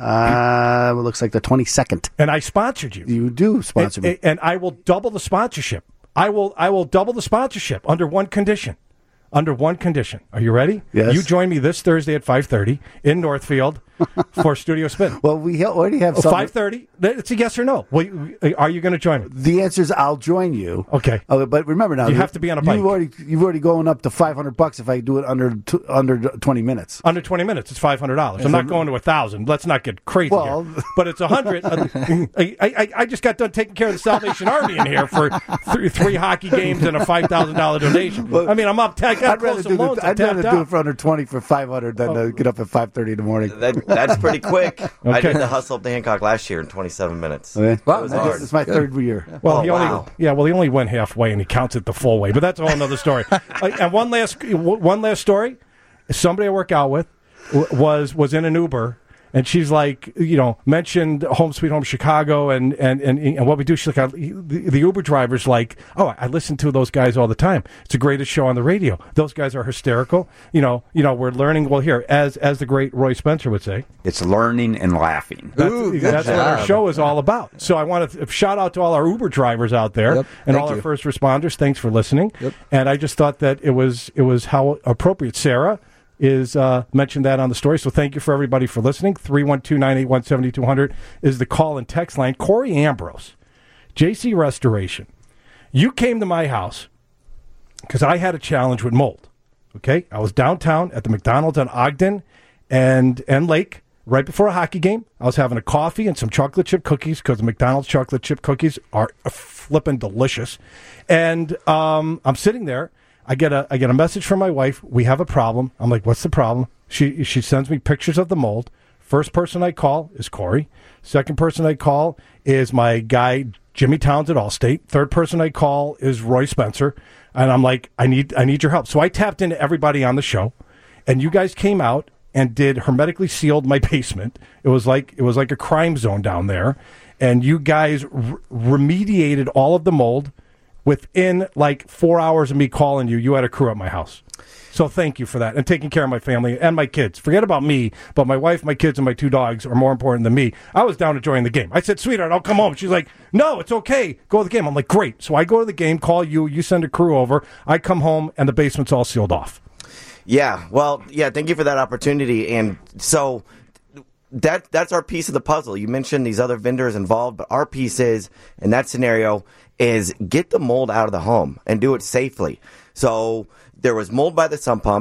E: Uh, it looks like the twenty second.
A: And I sponsored you.
E: You do sponsor
A: and,
E: me,
A: and I will double the sponsorship. I will, I will double the sponsorship under one condition. Under one condition. Are you ready?
E: Yes.
A: You join me this Thursday at five thirty in Northfield for Studio Spin.
E: Well, we already have
A: Oh,
E: something.
A: five thirty. It's a yes or no. Well, you- are you going to join me?
E: The answer is I'll join you.
A: Okay.
E: Uh, but remember now,
A: You have to be on a bike.
E: You've already you've already going up to five hundred bucks if I do it under t- under twenty minutes.
A: Under twenty minutes, it's five hundred dollars. I'm
E: Is
A: not
E: it-
A: going to a thousand. Let's not get crazy
E: Well-
A: here. But it's a hundred. I, I, I just got done taking care of the Salvation Army in here for th- three hockey games and a five thousand dollar donation. I mean, I'm up. I got
E: I'd rather
A: close
E: do
A: to loans.
E: the,
A: I'm
E: I'd rather
A: tapped
E: do
A: out.
E: it for under twenty for five hundred than uh, get up at five thirty in the morning.
G: That, that's pretty quick. I
A: Okay.
G: did the hustle up to Hancock last year in twenty-seven minutes.
E: Okay.
G: It was
E: Wow,
G: hard.
E: it's my third year.
A: Well,
G: Oh,
A: he only
G: wow.
A: yeah. Well, he only went halfway, and he counts it the full way. But that's a whole other story. uh, and one last one last story. Somebody I work out with w- was was in an Uber. And she's like, you know, mentioned Home Sweet Home Chicago and, and, and, and what we do. She's like, the, the Uber driver's like, oh, I listen to those guys all the time. It's the greatest show on the radio. Those guys are hysterical. You know, you know, we're learning. Well, here, as as the great Roy Spencer would say,
O: It's learning and laughing.
A: that's,
H: Ooh, good
A: that's what our
H: job.
A: show is all about. So I want to shout out to all our Uber drivers out there
H: Yep,
A: and
H: thank
A: all our
H: you.
A: first responders. Thanks for listening.
H: Yep.
A: And I just thought that it was it was how appropriate. Sarah is uh, mentioned that on the story. So thank you for everybody for listening. three one two, nine eight one, seven two zero zero is the call and text line. Corey Ambrose, J C Restoration. You came to my house because I had a challenge with mold. Okay? I was downtown at the McDonald's on Ogden and, and Lake right before a hockey game. I was having a coffee and some chocolate chip cookies because the McDonald's chocolate chip cookies are flippin' delicious. And um, I'm sitting there. I get a I get a message from my wife. We have a problem. I'm like, what's the problem? She she sends me pictures of the mold. First person I call is Corey. Second person I call is my guy Jimmy Towns at Allstate. Third person I call is Roy Spencer. And I'm like, I need I need your help. So I tapped into everybody on the show, and you guys came out and did hermetically sealed my basement. It was like it was like a crime zone down there, and you guys r- remediated all of the mold. Within like four hours of me calling you, you had a crew at my house. So thank you for that and taking care of my family and my kids. Forget about me, but my wife, my kids, and my two dogs are more important than me. I was down enjoying the game. I said, sweetheart, I'll come home. She's like, no, it's okay. Go to the game. I'm like, great. So I go to the game, call you, you send a crew over. I come home, and the basement's all sealed off.
G: Yeah, well, yeah, thank you for that opportunity. And so that that's our piece of the puzzle. You mentioned these other vendors involved, but our piece is, in that scenario, is get the mold out of the home and do it safely. So there was mold by the sump pump.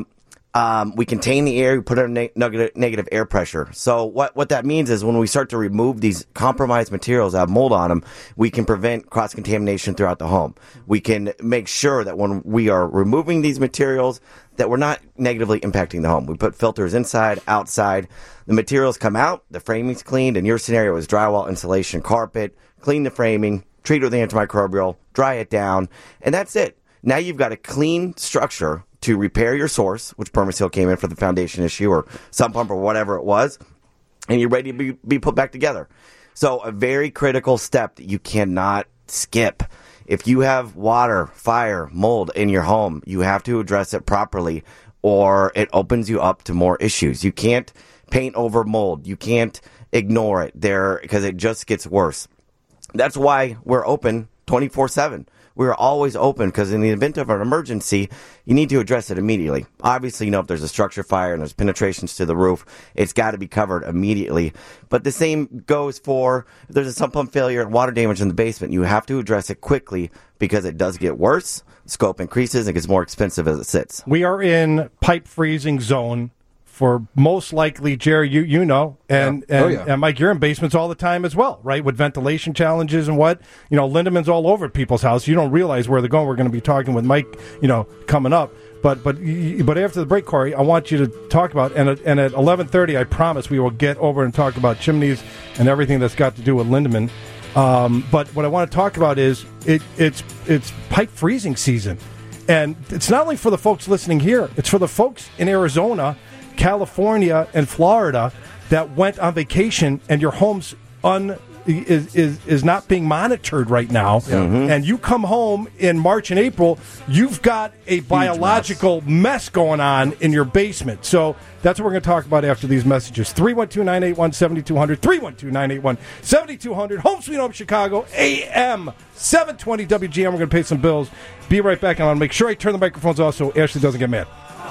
G: Um, we contain the air, we put a ne- negative, negative air pressure. So what, what that means is when we start to remove these compromised materials that have mold on them, we can prevent cross-contamination throughout the home. We can make sure that when we are removing these materials, that we're not negatively impacting the home. We put filters inside, outside. The materials come out, the framing's cleaned. In your scenario, it was drywall, insulation, carpet. Clean the framing, treat it with antimicrobial, dry it down, and that's it. Now you've got a clean structure to repair your source, which Permaseal came in for the foundation issue or sump pump or whatever it was, and you're ready to be, be put back together. So a very critical step that you cannot skip. If you have water, fire, mold in your home, you have to address it properly or it opens you up to more issues. You can't paint over mold. You can't ignore it there because it just gets worse. That's why we're open twenty-four seven. We're always open because in the event of an emergency, you need to address it immediately. Obviously, you know, if there's a structure fire and there's penetrations to the roof, it's got to be covered immediately. But the same goes for if there's a sump pump failure and water damage in the basement. You have to address it quickly because it does get worse. The scope increases and it gets more expensive as it sits.
A: We are in pipe freezing zone. For most likely, Jerry, you you know, and
H: Yeah. Oh,
A: and,
H: yeah.
A: and Mike, you're in basements all the time as well, right? With ventilation challenges and what, you know, Lindemann's all over people's house. You don't realize where they're going. We're going to be talking with Mike, you know, coming up. But but but after the break, Corey, I want you to talk about and at, and at eleven thirty, I promise we will get over and talk about chimneys and everything that's got to do with Lindemann. Um, but what I want to talk about is it it's it's pipe freezing season, and it's not only for the folks listening here; it's for the folks in Arizona, California, and Florida that went on vacation and your home's un is is, is not being monitored right now.
G: Mm-hmm.
A: And you come home in March and April, you've got a biological mess. mess going on in your basement. So that's what we're going to talk about after these messages. three one two, nine eight one, seven two zero zero, three one two, nine eight one, seven two zero zero, Home Sweet Home Chicago, A M seven twenty W G M. We're going to pay some bills. Be right back, and I want to make sure I turn the microphones off so Ashley doesn't get mad.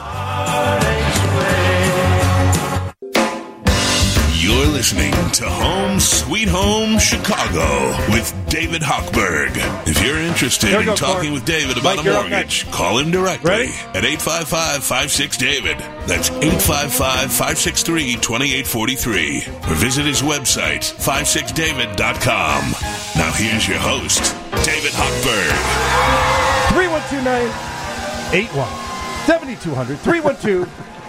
I: You're listening to Home Sweet Home Chicago with David Hochberg. If you're interested
A: There
I: in
A: you go,
I: talking
A: Clark.
I: with David about
A: Mike,
I: a
A: you're up
I: mortgage,
A: next.
I: call him directly
A: Ready?
I: at eight five five, five six, David. That's eight five five, five six three, two eight four three. Or visit his website, five six david dot com. Now here's your host, David Hochberg.
A: three one two, nine eight one, seven two zero zero, three one two,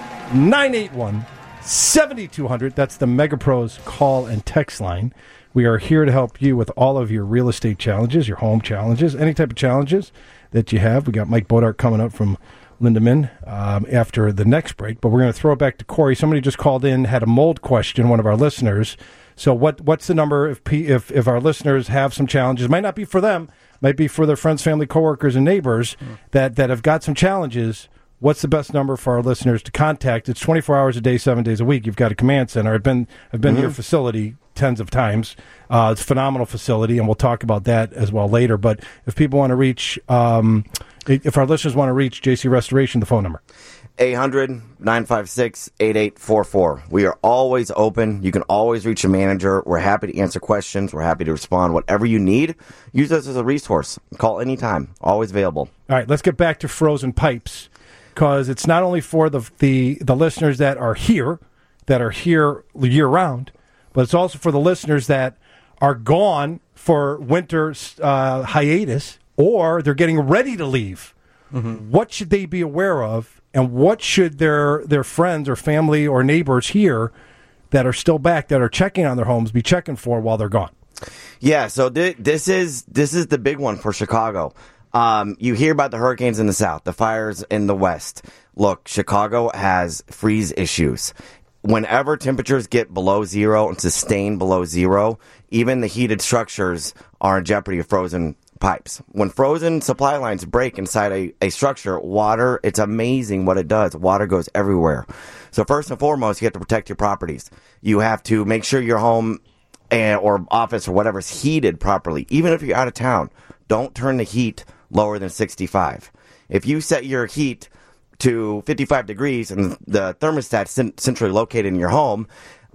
A: nine eight one, seven two zero zero. That's the MegaPros call and text line. We are here to help you with all of your real estate challenges, your home challenges, any type of challenges that you have. We got Mike Bodart coming up from Lindemann um, after the next break, but we're going to throw it back to Corey. Somebody just called in, had a mold question, one of our listeners. So what what's the number if P, if if our listeners have some challenges? Might not be for them, might be for their friends, family, coworkers, and neighbors mm. that, that have got some challenges. What's the best number for our listeners to contact? It's twenty-four hours a day, seven days a week. You've got a command center. I've been I've been mm-hmm. to your facility tens of times. Uh, it's a phenomenal facility, and we'll talk about that as well later. But if people want to reach, um, if our listeners want to reach J C Restoration, the phone number.
G: eight hundred, nine five six, eight eight four four. We are always open. You can always reach a manager. We're happy to answer questions. We're happy to respond. Whatever you need, use us as a resource. Call anytime. Always available.
A: All right, let's get back to frozen pipes, because it's not only for the, the the listeners that are here, that are here year-round, but it's also for the listeners that are gone for winter uh, hiatus, or they're getting ready to leave. Mm-hmm. What should they be aware of, and what should their their friends or family or neighbors here that are still back, that are checking on their homes, be checking for while they're gone?
G: Yeah, so th- this is this is the big one for Chicago. Um, you hear about the hurricanes in the south, the fires in the west. Look, Chicago has freeze issues. Whenever temperatures get below zero and sustain below zero, even the heated structures are in jeopardy of frozen pipes. When frozen supply lines break inside a, a structure, water, it's amazing what it does. Water goes everywhere. So first and foremost, you have to protect your properties. You have to make sure your home and, or office or whatever is heated properly. Even if you're out of town, don't turn the heat lower than sixty-five. If you set your heat to fifty-five degrees and the thermostat is centrally located in your home,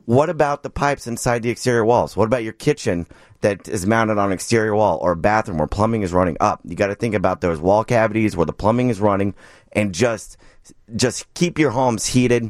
G: What about the pipes inside the exterior walls? What about your kitchen that is mounted on an exterior wall, or a bathroom where plumbing is running up? You got to think about those wall cavities where the plumbing is running, and just just keep your homes heated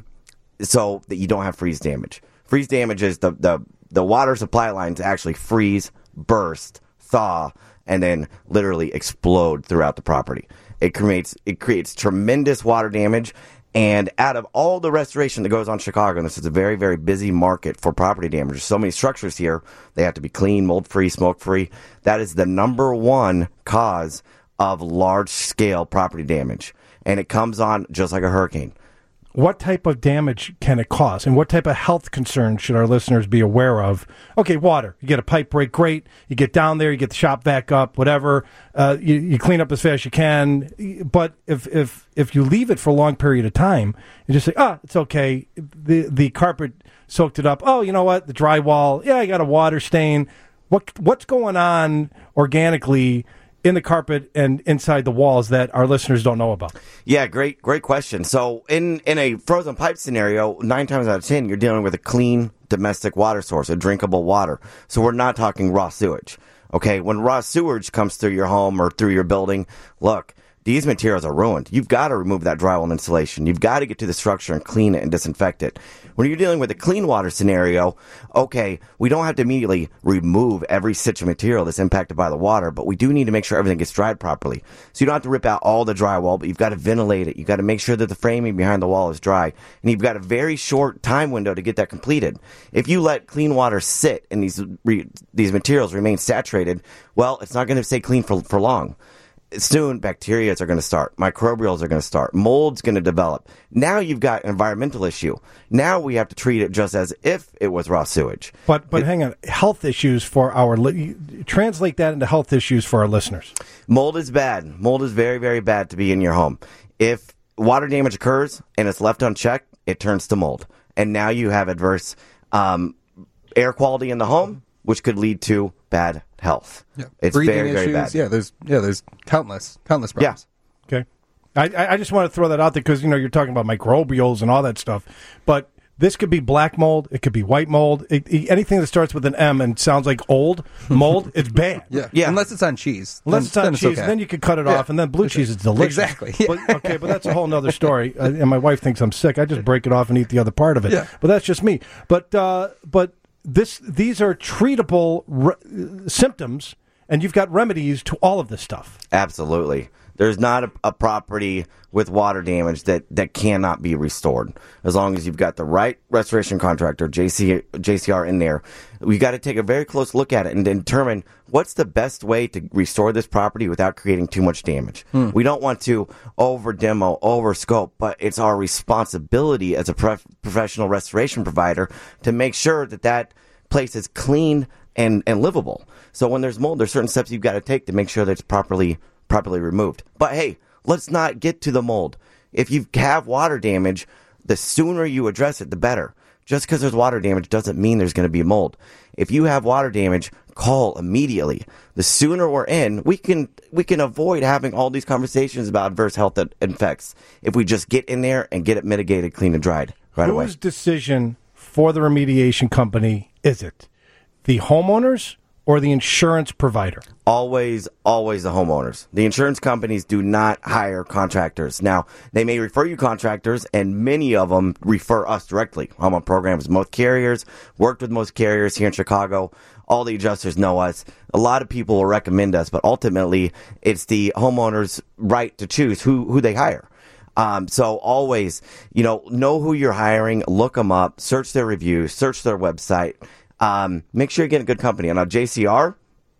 G: so that you don't have freeze damage. Freeze damage is the, the, the water supply lines actually freeze, burst, thaw, and then literally explode throughout the property. It creates it creates tremendous water damage. And out of all the restoration that goes on in Chicago, and this is a very, very busy market for property damage. There's so many structures here. They have to be clean, mold-free, smoke-free. That is the number one cause of large-scale property damage. And it comes on just like a hurricane.
A: What type of damage can it cause? And what type of health concerns should our listeners be aware of? Okay, water. You get a pipe break, great. You get down there, you get the shop back up, whatever. Uh, you, you clean up as fast as you can. But if, if, if you leave it for a long period of time, you just say, ah, it's okay. The, the carpet soaked it up. Oh, you know what? The drywall, yeah, I got a water stain. What, what's going on organically in the carpet and inside the walls that our listeners don't know about?
G: Yeah, great, great question. So in, in a frozen pipe scenario, nine times out of ten, you're dealing with a clean domestic water source, a drinkable water. So we're not talking raw sewage. Okay, when raw sewage comes through your home or through your building, look, these materials are ruined. You've got to remove that drywall and insulation. You've got to get to the structure and clean it and disinfect it. When you're dealing with a clean water scenario, okay, we don't have to immediately remove every stitch of material that's impacted by the water, but we do need to make sure everything gets dried properly. So you don't have to rip out all the drywall, but you've got to ventilate it. You've got to make sure that the framing behind the wall is dry. And you've got a very short time window to get that completed. If you let clean water sit and these re, these materials remain saturated, well, it's not going to stay clean for, for long. Soon, bacteria are going to start. Microbials are going to start. Mold's going to develop. Now you've got an environmental issue. Now we have to treat it just as if it was raw sewage.
A: But but
G: it,
A: hang on. Health issues for our... Li- translate that into health issues for our listeners.
G: Mold is bad. Mold is very, very bad to be in your home. If water damage occurs and it's left unchecked, it turns to mold. And now you have adverse um, air quality in the home, which could lead to bad health.
H: Yeah.
G: It's
H: Breathing
G: very, very
H: issues.
G: bad.
H: Yeah, there's yeah, there's countless, countless problems.
A: Yeah. Okay. I, I just want to throw that out there because, you know, you're talking about microbials and all that stuff. But this could be black mold. It could be white mold. It, it, anything that starts with an M and sounds like old mold, it's bad.
H: Yeah. yeah. Unless it's on cheese.
A: Unless
H: then,
A: it's on
H: then
A: cheese,
H: it's okay.
A: then you could cut it
H: yeah.
A: off, and then blue cheese is delicious.
H: Exactly. Yeah.
A: But, okay, but that's a whole other story. Uh, and my wife thinks I'm sick. I just break it off and eat the other part of it.
H: Yeah.
A: But that's just me. But uh, but this these are treatable re- symptoms, and you've got remedies to all of this stuff.
G: Absolutely. There's not a, a property with water damage that, that cannot be restored. As long as you've got the right restoration contractor, J C, J C R in there, we've got to take a very close look at it and determine what's the best way to restore this property without creating too much damage. Hmm. We don't want to over-demo, over-scope, but it's our responsibility as a prof- professional restoration provider to make sure that that place is clean and, and livable. So when there's mold, there's certain steps you've got to take to make sure that it's properly properly removed. But hey, let's not get to the mold. If you have water damage, the sooner you address it, the better. Just because there's water damage doesn't mean there's going to be mold. If you have water damage, call immediately. The sooner we're in, we can we can avoid having all these conversations about adverse health effects if we just get in there and get it mitigated, clean, and dried right away.
A: Whose decision for the remediation company is it? The homeowners or the insurance provider?
G: Always, always the homeowners. The insurance companies do not hire contractors. Now, they may refer you contractors, and many of them refer us directly. I'm on programs with most carriers, worked with most carriers here in Chicago. All the adjusters know us. A lot of people will recommend us, but ultimately, it's the homeowner's right to choose who, who they hire. Um, so always, you know, know who you're hiring, look them up, search their reviews, search their website. Um, make sure you get a good company. And now J C R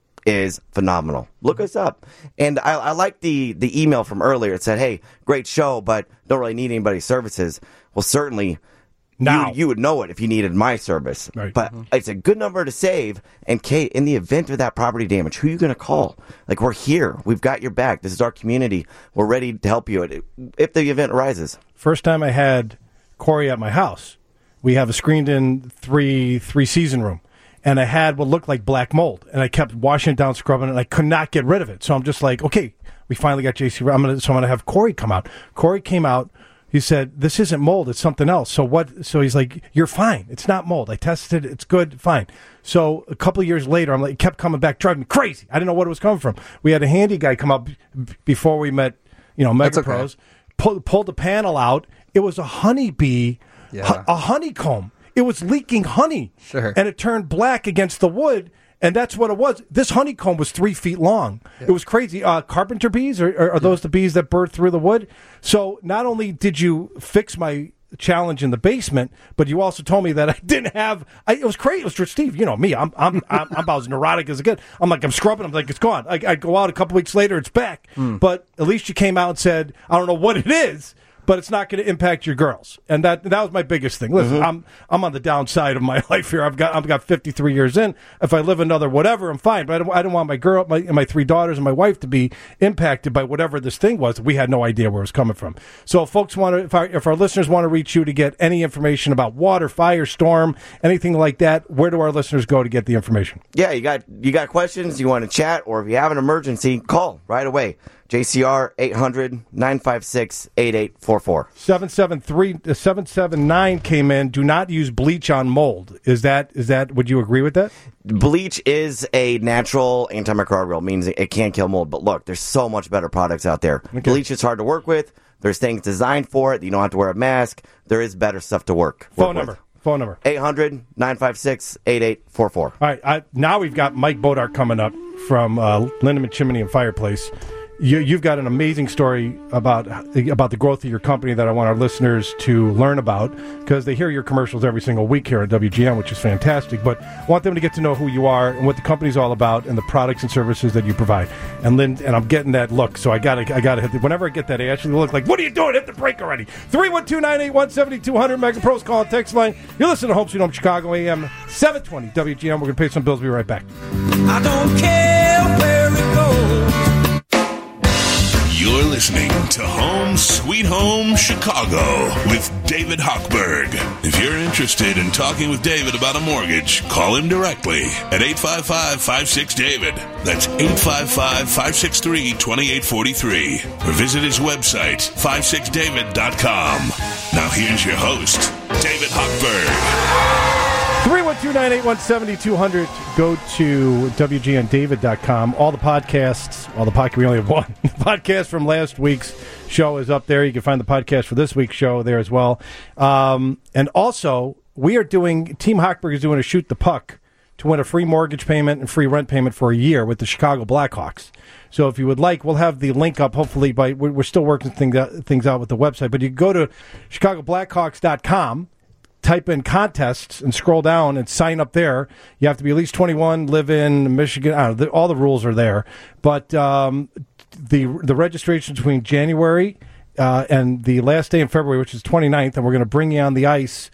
G: is phenomenal. Look us up. And I, I like the, the email from earlier. It said, hey, great show, but don't really need anybody's services. Well, certainly
A: now.
G: You, you would know it if you needed my service.
A: Right.
G: But mm-hmm. It's a good number to save. And Kate, in the event of that property damage, who are you going to call? Like, we're here. We've got your back. This is our community. We're ready to help you if the event arises.
A: First time I had Corey at my house, we have a screened-in three three season room, and I had what looked like black mold, and I kept washing it down, scrubbing it, and I could not get rid of it. So I'm just like, okay, we finally got J C. I'm gonna so I'm gonna have Corey come out. Corey came out. He said, this isn't mold, it's something else. So what? So he's like, you're fine. It's not mold. I tested it. It's good. Fine. So a couple of years later, I'm like, it kept coming back, driving me crazy. I didn't know what it was coming from. We had a handy guy come up b- before we met, you know, Mega
H: That's okay.
A: Pros, pull, pulled the panel out. It was a honeybee,
H: Yeah.
A: hu- a honeycomb. It was leaking honey.
H: Sure.
A: And it turned black against the wood. And that's what it was. This honeycomb was three feet long. It was crazy. Uh, carpenter bees, or, or are those the bees that burst through the wood? So not only did you fix my challenge in the basement, but you also told me that I didn't have. I, it was crazy. It was for Steve. You know me. I'm I'm I'm, I'm about as neurotic as a kid. I'm like I'm scrubbing. I'm like it's gone. I, I go out a couple weeks later. It's back.
H: Mm.
A: But at least you came out and said, I don't know what it is, but it's not going to impact your girls, and that that was my biggest thing. Listen,
H: Mm-hmm.
A: I'm I'm on the downside of my life here. I've got I've got fifty-three years in. If I live another whatever, I'm fine. But I don't, I don't want my girl, my my three daughters, and my wife to be impacted by whatever this thing was. We had no idea where it was coming from. So, if folks want to, if our, if our listeners want to reach you to get any information about water, fire, storm, anything like that, where do our listeners go to get the information?
G: Yeah, you got you got questions, you want to chat, or if you have an emergency, call right away. J C R eight hundred, nine five six, eight eight four four.
A: seven seven three, seven seven nine came in. Do not use bleach on mold. Is that is that? Would you agree with that?
G: Bleach is a natural antimicrobial, means it can't kill mold. But look, there's so much better products out there.
A: Okay.
G: Bleach is hard to work with. There's things designed for it. You don't have to wear a mask. There is better stuff to work.
A: Phone
G: work
A: number.
G: with.
A: Phone number.
G: eight hundred, nine five six, eight eight four four.
A: All right. I, now we've got Mike Bodart coming up from uh, Lindeman Chimney and Fireplace. You, you've got an amazing story about about the growth of your company that I want our listeners to learn about, because they hear your commercials every single week here at W G N, which is fantastic. But I want them to get to know who you are and what the company's all about and the products and services that you provide. And Lynn, and I'm getting that look, so I got to I got to hit. The, whenever I get that, I actually look like, what are you doing? Hit the break already. three one two, nine eight one, seven two zero zero Mega Pros call and text line. You're listening to Home Sweet Home Chicago A M seven twenty W G N. We're going to pay some bills. We'll be right back.
J: I don't care where it goes.
I: You're listening to Home Sweet Home Chicago with David Hochberg. If you're interested in talking with David about a mortgage, call him directly at eight five five, five six, David. That's eight five five, five six three, two eight four three. Or visit his website, five six david dot com. Now here's your host, David Hochberg.
A: three one two, nine eight one, seven two zero zero. Go to W G N David dot com. All the podcasts, all the podcasts, we only have one. The podcast from last week's show is up there. You can find the podcast for this week's show there as well. Um, and also, we are doing, Team Hochberg is doing a Shoot the Puck to win a free mortgage payment and free rent payment for a year with the Chicago Blackhawks. So if you would like, we'll have the link up, hopefully, by we're, we're still working things out, things out with the website. But you can go to chicago blackhawks dot com. Type in contests and scroll down and sign up there. You have to be at least twenty-one, live in Michigan. I don't know, the, all the rules are there. But um, the the registration between January uh, and the last day in February, which is twenty-ninth, and we're going to bring you on the ice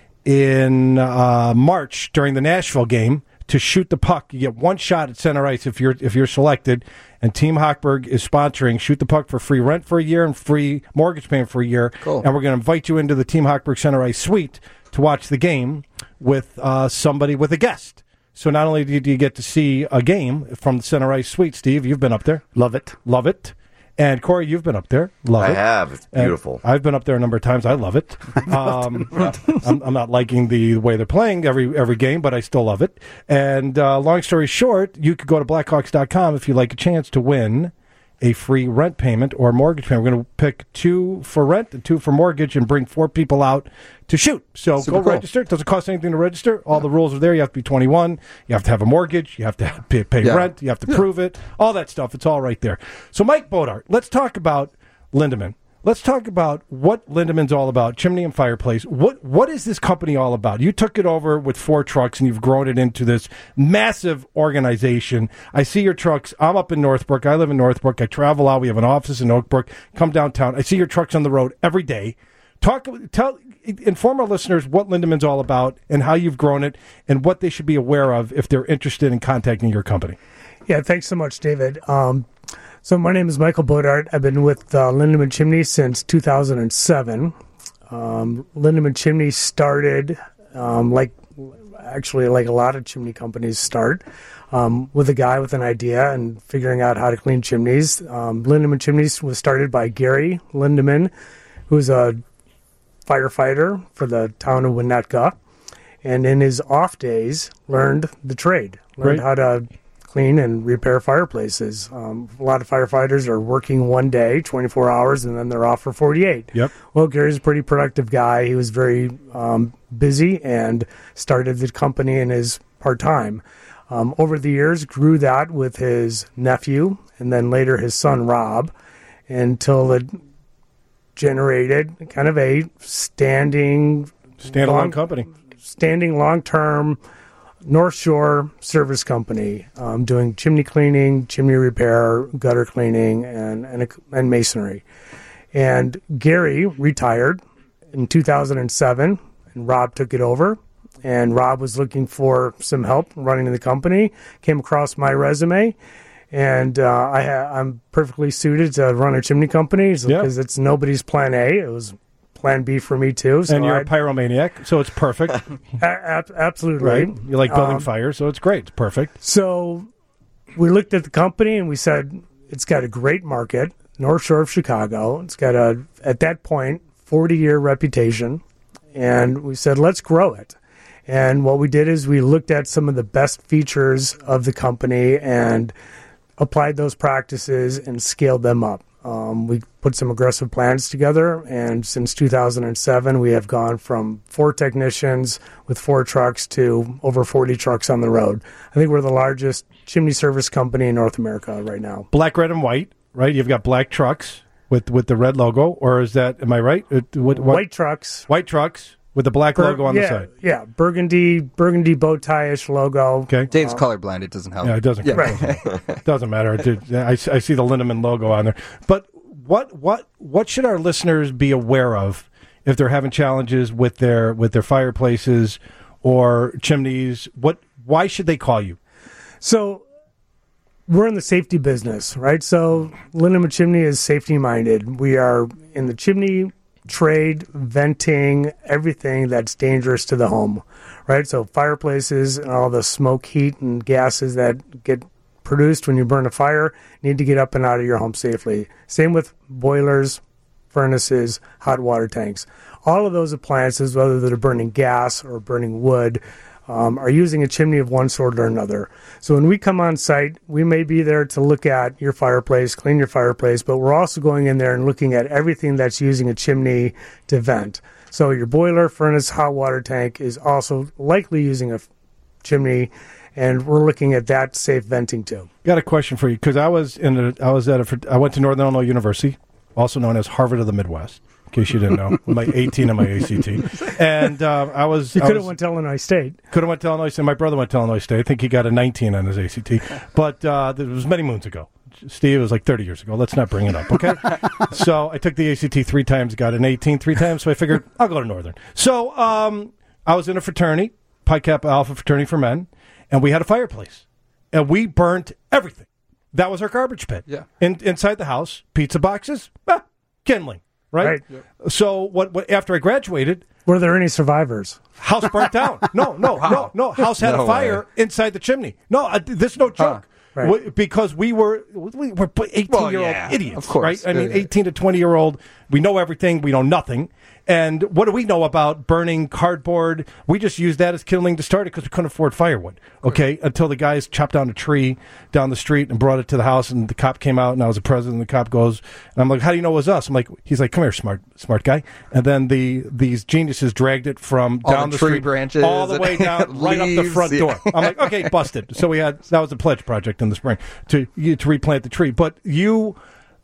A: in uh, March during the Nashville game to shoot the puck. You get one shot at center ice if you're if you're selected. And Team Hochberg is sponsoring Shoot the Puck for free rent for a year and free mortgage payment for a year.
H: Cool.
A: And we're going to invite you into the Team Hochberg center ice suite to watch the game with uh, somebody, with a guest. So not only do you get to see a game from the center ice suite, Steve, you've been up there.
E: Love it.
A: Love it. And Corey, you've been up there. Love
G: I
A: it.
G: have. It's
A: And
G: beautiful.
A: I've been up there a number of times. I love it. Um, I'm, I'm not liking the way they're playing every every game, but I still love it. And uh, long story short, you could go to blackhawks dot com if you like a chance to win a free rent payment or mortgage payment. We're going to pick two for rent and two for mortgage and bring four people out to shoot. So
H: Super
A: go
H: cool.
A: register. It doesn't cost anything to register. All the rules are there. You have to be twenty-one. You have to have a mortgage. You have to have, pay, pay
H: Yeah.
A: rent. You have to prove it. All that stuff. It's all right there. So Mike Bodart, let's talk about Lindeman. Let's talk about what Lindeman's all about, Chimney and Fireplace. What What is this company all about? You took it over with four trucks, and you've grown it into this massive organization. I see your trucks. I'm up in Northbrook. I live in Northbrook. I travel out. We have an office in Oakbrook. Come downtown. I see your trucks on the road every day. Talk, tell, inform our listeners what Lindeman's all about and how you've grown it and what they should be aware of if they're interested in contacting your company.
F: Yeah, thanks so much, David. Um, so my name is Michael Bodart. I've been with uh, Lindeman Chimney since two thousand seven. Um, Lindeman Chimney started um, like actually like a lot of chimney companies start um, with a guy with an idea and figuring out how to clean chimneys. Um, Lindeman Chimneys was started by Gary Lindeman, who's a firefighter for the town of Winnetka, and in his off days learned the trade, learned
A: Right.
F: how to clean and repair fireplaces. Um, a lot of firefighters are working one day, twenty-four hours, and then they're off for forty-eight.
A: Yep.
F: Well, Gary's a pretty productive guy. He was very um, busy and started the company in his part-time. Um, over the years, grew that with his nephew and then later his son, Rob, until it generated kind of a standing...
A: Standalone
F: long-
A: company.
F: Standing long-term North Shore service company, um, doing chimney cleaning, chimney repair, gutter cleaning, and, and, and masonry. And Gary retired in two thousand seven, and Rob took it over. And Rob was looking for some help running the company, came across my resume, and uh, I ha- I'm perfectly suited to run a chimney company because it's nobody's plan A. It was plan B for me, too. So
A: and you're
F: I'd-
A: a pyromaniac, so it's perfect.
F: A- ab- absolutely.
A: Right? You like building
F: Um,
A: fires, so it's great. It's perfect.
F: So we looked at the company and we said, it's got a great market, North Shore of Chicago. It's got a, at that point, forty-year reputation. And we said, let's grow it. And what we did is we looked at some of the best features of the company and applied those practices and scaled them up. Um, we put some aggressive plans together, and since two thousand seven, we have gone from four technicians with four trucks to over forty trucks on the road. I think we're the largest chimney service company in North America right now.
A: Black, red, and white, right? You've got black trucks with, with the red logo, or is that, am I right? Uh, what, what,
F: White trucks.
A: White trucks with the black
F: Bur-
A: logo on
F: yeah,
A: the side.
F: Yeah, burgundy, burgundy bow tie-ish logo.
A: Okay.
H: Dave's
F: Uh,
H: colorblind. It doesn't help.
A: Yeah, it doesn't.
H: Yeah.
A: Doesn't matter. It did- I, I see the Lindemann logo on there. But what what what should our listeners be aware of if they're having challenges with their with their fireplaces or chimneys? What why should they call you?
F: So we're in the safety business, right? So Lindemann Chimney is safety minded. We are in the chimney trade, venting, everything that's dangerous to the home, right? So fireplaces and all the smoke, heat, and gases that get produced when you burn a fire need to get up and out of your home safely. Same with boilers, furnaces, hot water tanks. All of those appliances, whether they're burning gas or burning wood, um, are using a chimney of one sort or another. So when we come on site, we may be there to look at your fireplace, clean your fireplace, but we're also going in there and looking at everything that's using a chimney to vent. So your boiler, furnace, hot water tank is also likely using a f- chimney, and we're looking at that safe venting too.
A: Got a question for you because I was in a, I was at a I went to Northern Illinois University, also known as Harvard of the Midwest. In case you didn't know, my eighteen on my A C T, and uh, I was.
F: You
A: I
F: could have
A: was-
F: went to Illinois State.
A: Could have went to Illinois State. My brother went to Illinois State. I think he got a nineteen on his A C T. But uh, it was many moons ago. Steve, it was like thirty years ago. Let's not bring it up, okay? So I took the A C T three times, got an eighteen three times, so I figured I'll go to Northern. So um, I was in a fraternity, Pi Kappa Alpha fraternity for men, and we had a fireplace. And we burnt everything. That was our garbage pit.
H: Yeah.
A: In, inside the house, pizza boxes, ah, kindling, right?
F: Right.
A: So what, what? After I graduated,
F: Were there any survivors?
A: house burnt down. No, no, no, no. House had
H: No
A: a fire
H: way.
A: inside the chimney. No, uh, this is no joke.
F: Right.
A: We- because we were we were eighteen-year-old
H: yeah,
A: idiots,
H: of course.
A: right? I mean,
H: Yeah, yeah.
A: eighteen to twenty-year-old, we know everything, we know nothing. And what do we know about burning cardboard? We just used that as kindling to start it because we couldn't afford firewood, okay? Until the guys chopped down a tree down the street and brought it to the house, and the cop came out, and I was the president, and the cop goes, and I'm like, how do you know it was us? I'm like, he's like, come here, smart smart guy. And then the these geniuses dragged it from
H: All
A: down
H: the
A: the,
H: tree
A: street,
H: branches
A: all the
H: and
A: way down, right up the
H: leaves,
A: front
H: yeah.
A: door. I'm like, okay, busted. So we had, that was the pledge project in the spring to you- to replant the tree. But you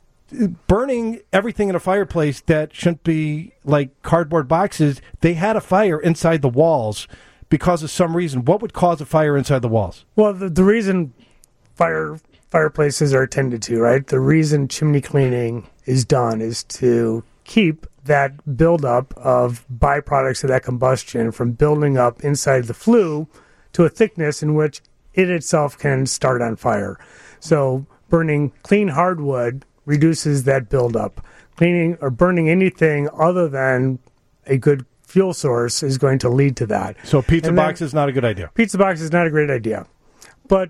A: burning everything in a fireplace that shouldn't be like cardboard boxes, they had a fire inside the walls because of some reason. What would cause a fire inside the walls?
F: Well, the, the reason fire fireplaces are attended to, right? The reason chimney cleaning is done is to keep that buildup of byproducts of that combustion from building up inside the flue to a thickness in which it itself can start on fire. So burning clean hardwood reduces that buildup. Cleaning or burning anything other than a good fuel source is going to lead to that.
A: So pizza
F: And then-
A: box is not a good idea.
F: Pizza box is not a great idea. But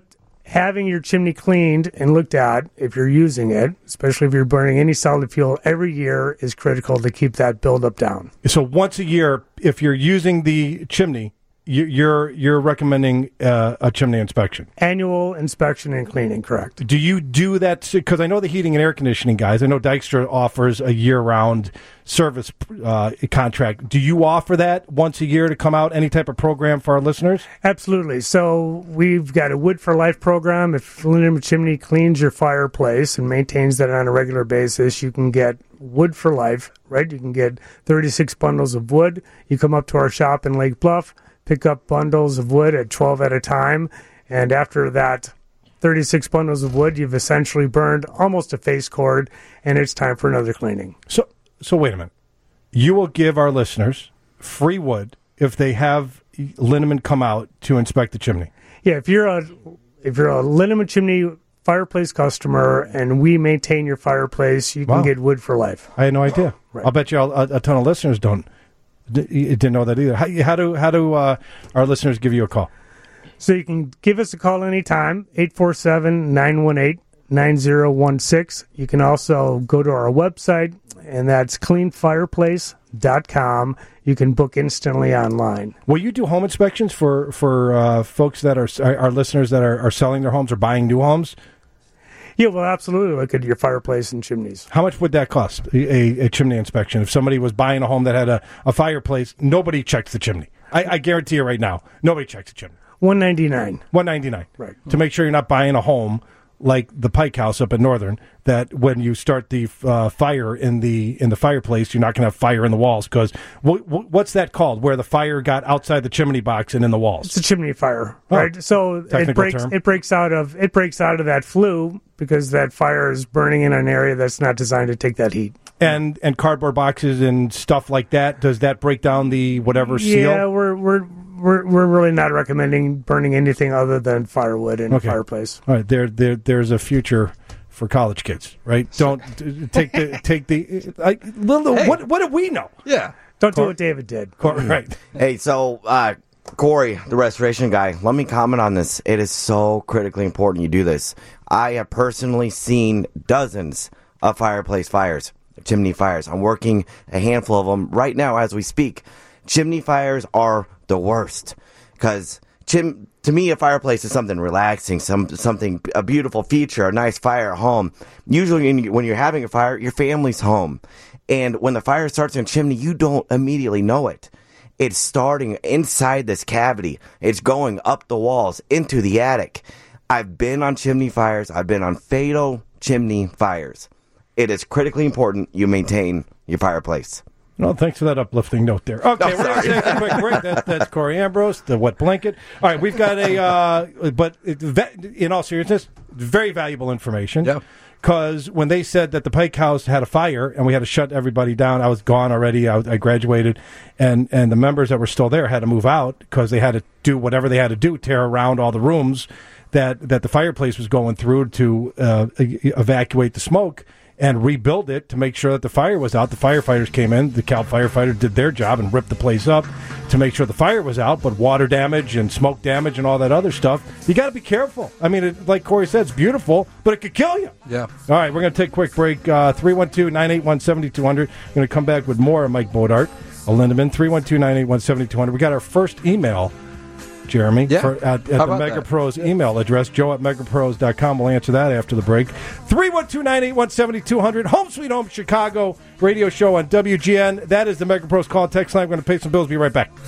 F: having your chimney cleaned and looked at, if you're using it, especially if you're burning any solid fuel every year, is critical to keep that buildup down.
A: So once a year, if you're using the chimney, you, you're you're recommending uh, a chimney inspection.
F: Annual inspection and cleaning, correct.
A: Do you do that? Because I know the heating and air conditioning guys, I know Dykstra offers a year-round service uh, contract. Do you offer that once a year to come out, any type of program for our listeners?
F: Absolutely. So we've got a Wood for Life program. If Lindeman Chimney cleans your fireplace and maintains that on a regular basis, you can get Wood for Life, right? You can get thirty-six bundles of wood. You come up to our shop in Lake Bluff, pick up bundles of wood at twelve at a time, and after that thirty-six bundles of wood, you've essentially burned almost a face cord, and it's time for another cleaning.
A: So, so wait a minute. You will give our listeners free wood if they have Lindeman come out to inspect the chimney.
F: Yeah, if you're a if you're a Lindeman Chimney fireplace customer and we maintain your fireplace, you can
A: Wow.
F: get Wood for Life.
A: I had no idea.
F: Right.
A: I'll bet you a, a ton of listeners don't d- didn't know that either. How, how do how do uh, our listeners give you a call?
F: So you can give us a call anytime, eight four seven, nine one eight, nine zero one six. You can also go to our website, and that's clean fireplace dot com. You can book instantly online.
A: Will you do home inspections for for uh, folks that are our listeners that are, are selling their homes or buying new homes?
F: Yeah, well, absolutely. Look at your fireplace and chimneys.
A: How much would that cost, a, a chimney inspection? If somebody was buying a home that had a, a fireplace, nobody checks the chimney. I, I guarantee you right now, nobody checks the chimney.
F: one ninety-nine.
A: one ninety-nine.
F: Right.
A: To make sure you're not buying a home like the Pike House up in Northern, that when you start the uh, fire in the in the fireplace, you're not going to have fire in the walls. Because w- w- what's that called? Where the fire got outside the chimney box and in the walls?
F: It's a chimney fire,
A: Oh,
F: right? So it
A: technical
F: breaks
A: term.
F: it breaks out of it breaks out of that flue because that fire is burning in an area that's not designed to take that heat.
A: And and cardboard boxes and stuff like that. Does that break down the whatever seal?
F: Yeah, we're we're we're we're really not recommending burning anything other than firewood in
A: Okay.
F: a fireplace.
A: All right, there, there, there's a future for college kids, right? Don't t- take the take the. I, little,
G: Hey.
A: What what do we know?
H: Yeah,
F: don't do what David did.
A: Right.
G: Hey, so uh, Corey, the restoration guy, let me comment on this. It is so critically important you do this. I have personally seen dozens of fireplace fires, chimney fires. I'm working a handful of them right now as we speak. Chimney fires are the worst because chim- to me, a fireplace is something relaxing, some something a beautiful feature, a nice fire at home. Usually, when, you, when you're having a fire, your family's home, and when the fire starts in a chimney, you don't immediately know it. It's starting inside this cavity. It's going up the walls into the attic. I've been on chimney fires. I've been on fatal chimney fires. It is critically important you maintain your fireplace.
A: No, thanks for that uplifting note there. Okay,
G: Oh,
A: we're going to take a quick break. That, that's Corey Ambrose, the wet blanket. All right, we've got a, uh, but it, in all seriousness, very valuable information. Yeah. Because when they said that the Pike House had a fire and we had to shut everybody down, I was gone already. I, I graduated, and, and the members that were still there had to move out because they had to do whatever they had to do, tear around all the rooms that, that the fireplace was going through to uh, e- evacuate the smoke and rebuild it to make sure that the fire was out. The firefighters came in. The Cal firefighters did their job and ripped the place up to make sure the fire was out, but water damage and smoke damage and all that other stuff, you got to be careful. I mean, it, like Corey said, it's beautiful, but it could kill you.
H: Yeah.
A: All right, we're going to take a quick break. Uh, three one two, nine eight one, seven two zero zero. We're going to come back with more of Mike Bodart, a Lindeman, three one two, nine eight one, seven two zero zero. We got our first email, Jeremy,
H: Yeah.
A: for, at, at
H: How
A: the
H: about
A: Mega
H: that?
A: Pros email address, joe at megapros dot com. We'll answer that after the break. three one two, nine eight one, seven two zero zero. Home Sweet Home Chicago radio show on W G N. That is the Mega Pros call and text line. We're going to pay some bills. Be right back.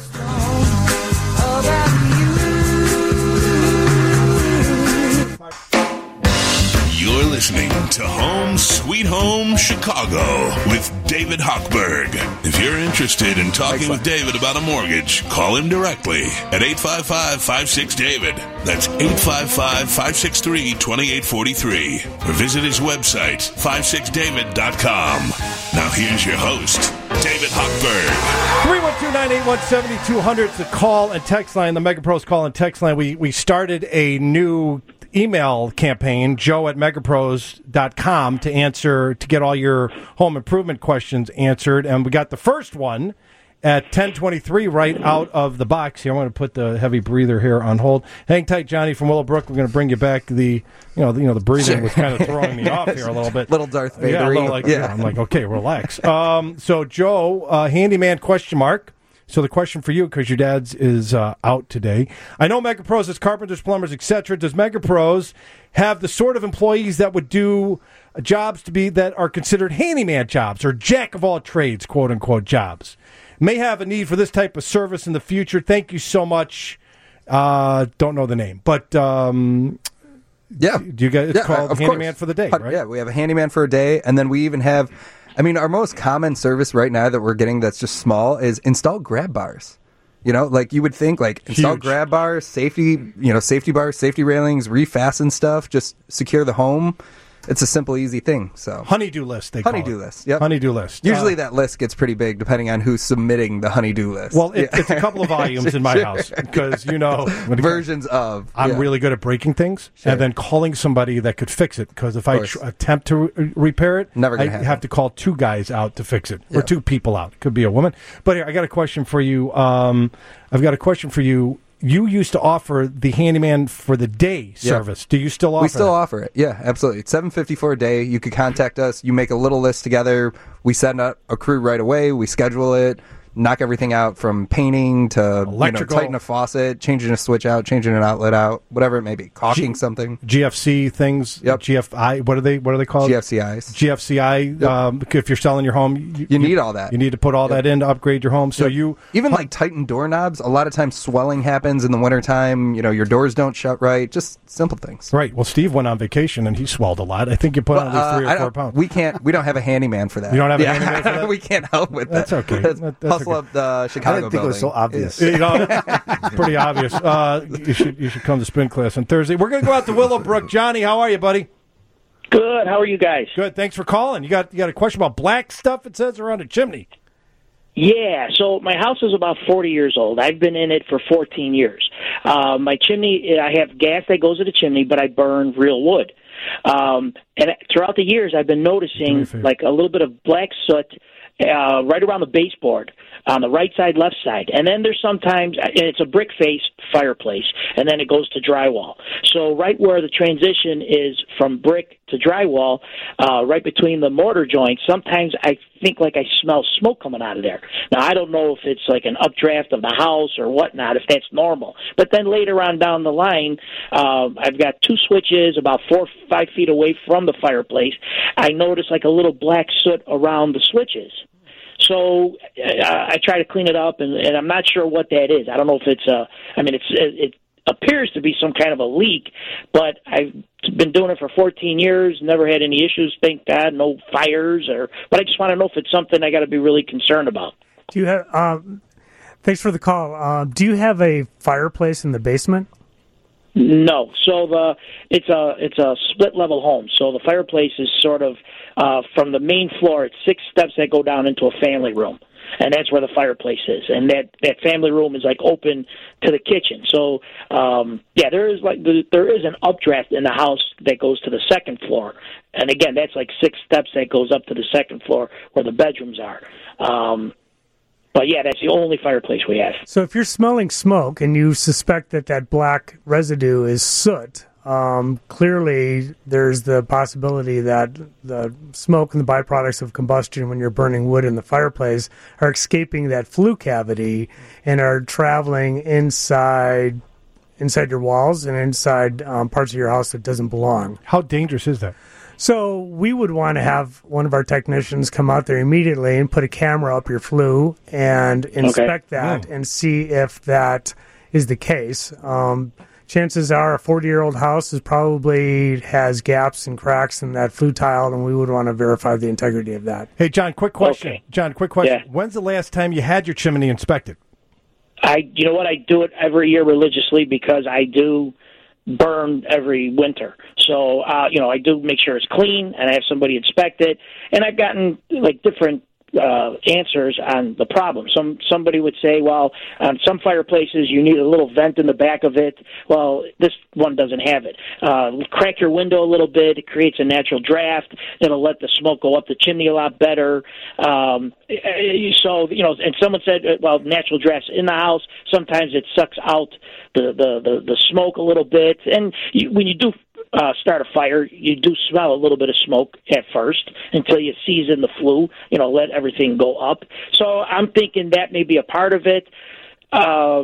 I: You're listening to Home Sweet Home Chicago with David Hochberg. If you're interested in talking with David about a mortgage, call him directly at eight five five, five six, David. That's eight five five, five six three, two eight four three. Or visit his website, five six david dot com. Now here's your host, David Hochberg.
A: three one two, nine eight one, seven two zero zero is the call and text line, the Mega Pros call and text line. We, we started a new email campaign, joe at megapros dot com, to answer, to get all your home improvement questions answered. And we got the first one, at ten twenty-three right out of the box here. I'm going to put the heavy breather here on hold. Hang tight, Johnny from Willowbrook. We're going to bring you back. The you know the, you know the breathing
H: Sure.
A: was kind of throwing me off here a little bit.
H: Little Darth Vader.
A: Yeah, a little like,
H: Yeah.
A: yeah, I'm like, okay, relax. Um, so Joe, uh, handyman question mark. So the question for you, because your dad's is uh, out today. I know Mega Pros is carpenters, plumbers, et cetera. Does Mega Pros have the sort of employees that would do jobs to be that are considered handyman jobs or jack of all trades, quote unquote jobs? May have a need for this type of service in the future. Thank you so much. Uh, don't know the name, but um,
H: yeah,
A: do you guys it's
H: yeah,
A: called
H: of
A: handyman
H: course.
A: for the day?
H: But,
A: Right?
H: Yeah, we have a handyman for a day, and then we even have. I mean, our most common service right now that we're getting that's just small is install grab bars. You know, like you would think, like install
A: Huge.
H: grab bars, safety, you know, safety bars, safety railings, refasten stuff, just secure the home. It's a simple, easy thing. So
A: honeydew list, they call
H: honeydew
A: it.
H: list. Yep,
A: honeydew list.
H: Usually
A: Uh,
H: that list gets pretty big depending on who's submitting the honeydew list.
A: Well, it,
H: Yeah.
A: it's a couple of volumes in my
H: Sure.
A: house because you know when it
H: versions of.
A: I'm
H: yeah.
A: really good at breaking things
H: Sure.
A: and then calling somebody that could fix it. Because if I
H: course.
A: tr- attempt to re- repair it,
H: Never
A: I
H: gonna happen.
A: have to call two guys out to fix it, or
H: Yeah.
A: two people out. Could be a woman. But here, I got a question for you. Um, I've got a question for you. You used to offer the handyman for the day
H: Yeah.
A: service. Do you still offer?
H: We still
A: that?
H: offer it. Yeah, absolutely. It's seven fifty for a day. You could contact us. You make a little list together. We send out a crew right away. We schedule it. Knock everything out from painting to you know,
A: Electrical.
H: tighten a faucet, changing a switch out, changing an outlet out, whatever it may be, caulking
A: G-
H: something.
A: G F C things.
H: Yep.
A: G F I. What are they? What are they called?
H: G F C Is.
A: G F C I. Um, if you're selling your home, you,
H: You need all that.
A: You need to put all that in to upgrade your home. So
H: Yep.
A: you
H: even like tighten doorknobs. A lot of times swelling happens in the wintertime. You know, your doors don't shut right. Just simple things.
A: right. Well, Steve went on vacation and he swelled a lot. I think you put on at least
H: Uh,
A: three or
H: I
A: four
H: don't-
A: pounds.
H: We can't. We don't have a handyman for that.
A: You don't have a handyman for that?
H: we can't help with
A: That's
H: that.
A: okay.
H: Let's
A: That- that's
H: hustle
A: okay.
H: up the Chicago
E: I didn't think it was so
H: building.
E: obvious.
A: You know, it's pretty obvious. Uh, you should you should come to spin class on Thursday. We're going to go out to Willowbrook. Johnny, how are you, buddy?
K: Good. How are you guys?
A: Good. Thanks for calling. You got you got a question about black stuff? It says around a chimney.
K: Yeah, so my house is about forty years old. I've been in it for fourteen years. Uh, my chimney, I have gas that goes to the chimney, but I burn real wood. Um, and throughout the years, I've been noticing like a little bit of black soot uh, right around the baseboard on the right side, left side. And then there's sometimes, and it's a brick face fireplace, and then it goes to drywall. So right where the transition is from brick to drywall, uh, right between the mortar joints, sometimes I think like I smell smoke coming out of there. Now, I don't know if it's like an updraft of the house or whatnot, if that's normal. But then later on down the line, uh, I've got two switches about four, five feet away from the fireplace. I notice like a little black soot around the switches. So uh, I try to clean it up, and, and I'm not sure what that is. I don't know if it's a. I mean, it's it appears to be some kind of a leak, but I've been doing it for fourteen years, never had any issues. Thank God, no fires. Or, but I just want to know if it's something I got to be really concerned about.
F: Do you have? Um, thanks for the call. Uh, do you have a fireplace in the basement?
K: No. So the it's a it's a split level home. So the fireplace is sort of uh, from the main floor. It's six steps that go down into a family room, and that's where the fireplace is. And that, that family room is like open to the kitchen. So um, yeah, there is like there is an updraft in the house that goes to the second floor. And again, that's like six steps that goes up to the second floor where the bedrooms are. Um, But yeah, that's the only fireplace we have.
F: So if you're smelling smoke and you suspect that that black residue is soot, um, clearly there's the possibility that the smoke and the byproducts of combustion when you're burning wood in the fireplace are escaping that flue cavity and are traveling inside inside your walls and inside um, parts of your house that doesn't belong.
A: How dangerous is that?
F: So we would want to have one of our technicians come out there immediately and put a camera up your flue and inspect
K: Okay.
F: that
K: Oh.
F: and see if that is the case. Um, chances are a forty-year-old house is probably has gaps and cracks in that flue tile, and we would want to verify the integrity of that.
A: Hey, John, quick question.
K: Okay.
A: John, quick question.
K: Yeah.
A: When's the last time you had your chimney inspected?
K: I, you know what, I do it every year religiously because I do burn every winter. So, uh, you know, I do make sure it's clean and I have somebody inspect it. And I've gotten like different
P: uh, answers on the problem. Some somebody would say, well, on some fireplaces you need a little vent in the back of it. Well, this one doesn't have it. Uh, crack your window a little bit. It creates a natural draft. It'll let the smoke go up the chimney a lot better. Um, so, you know, and someone said, well, natural drafts in the house, sometimes it sucks out the, the, the, the smoke a little bit. And you, when you do uh, start a fire, you do smell a little bit of smoke at first until you season the flue, you know, let everything go up. So I'm thinking that may be a part of it. Uh,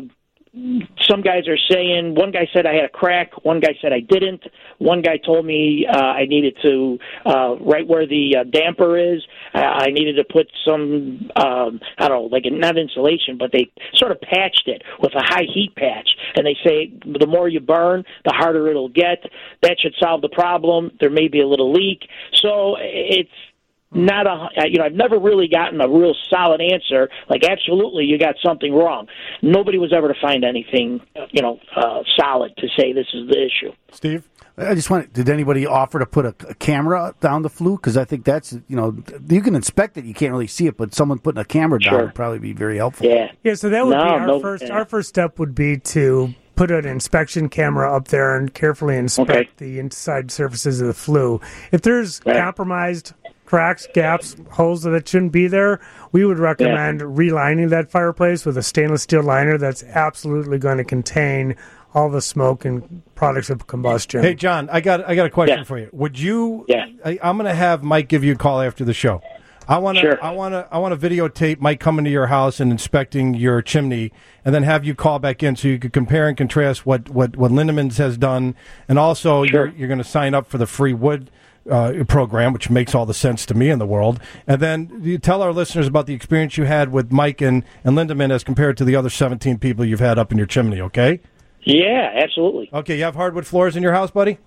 P: Some guys are saying, one guy said I had a crack, one guy said I didn't, one guy told me uh, I needed to, uh, right where the uh, damper is, uh, I needed to put some, um, I don't know, like not insulation, but they sort of patched it with a high heat patch. And they say the more you burn, the harder it'll get. That should solve the problem. There may be a little leak. So it's not a, you know, I've never really gotten a real solid answer, like absolutely you got something wrong. Nobody was ever to find anything, you know, uh, solid to say this is the issue.
A: Steve?
E: I just want, did anybody offer to put a, a camera down the flue? Because I think that's, you know, you can inspect it, you can't really see it, but someone putting a camera down
P: Sure.
E: would probably be very helpful.
P: Yeah.
F: Yeah, so that would
P: No,
F: be our
P: no,
F: first.
P: yeah.
F: Our first step would be to put an inspection camera up there and carefully inspect
P: Okay.
F: the inside surfaces of the flue. If there's
P: Right.
F: compromised cracks, gaps, holes that shouldn't be there, we would recommend relining that fireplace with a stainless steel liner that's absolutely going to contain all the smoke and products of combustion.
A: Hey, John, I got I got a question
P: Yeah.
A: for you. Would you?
P: Yeah.
A: I, I'm going to have Mike give you a call after the show. I want to.
P: Sure.
A: I want to. I want to videotape Mike coming to your house and inspecting your chimney, and then have you call back in so you could compare and contrast what what what Lindemans has done, and also
P: Sure.
A: you're you're going to sign up for the free wood uh, program, which makes all the sense to me in the world. And then you tell our listeners about the experience you had with Mike and and Lindemann as compared to the other seventeen people you've had up in your chimney. Okay.
P: Yeah, absolutely.
A: Okay. You have hardwood floors in your house, buddy?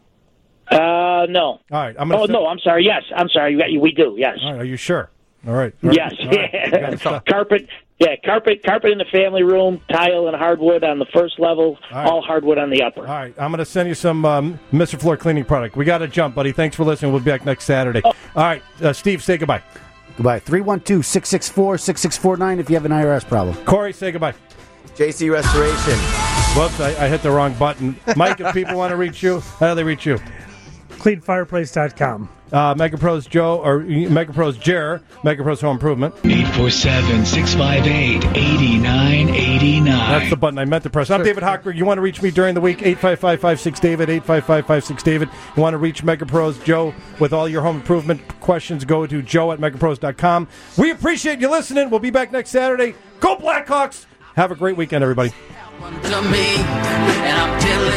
P: Uh, no.
A: All right. I'm gonna
P: Oh,
A: send-
P: no, I'm sorry. Yes, I'm sorry. We do, yes.
A: All right, are you sure? All right. All right.
P: Yes.
A: All right. You gotta stop.
P: Carpet, yeah, carpet, carpet in the family room, tile and hardwood on the first level,
A: All right.
P: all hardwood on the upper.
A: All right, I'm going to send you some um, Mister Floor cleaning product. We got to jump, buddy. Thanks for listening. We'll be back next Saturday.
P: Oh.
A: All right, uh, Steve, say goodbye.
E: Goodbye. three one two, six six four, six six four nine if you have an I R S problem.
A: Corey, say goodbye.
G: J C Restoration.
A: Whoops, I, I hit the wrong button. Mike, if people want to reach you, how do they reach you?
F: clean fireplace dot com.
A: Uh, MegaPros Joe, or MegaPros Jer, MegaPros Home Improvement.
N: eight four seven, six five eight, eight nine eight nine.
A: That's the button I meant to press. I'm David Hochberg. You want to reach me during the week, eight five five, five six, David, eight five five, five six, David. You want to reach MegaPros Joe with all your home improvement questions, go to joe at megapros dot com. We appreciate you listening. We'll be back next Saturday. Go Blackhawks! Have a great weekend, everybody.
J: To me, and I'm telling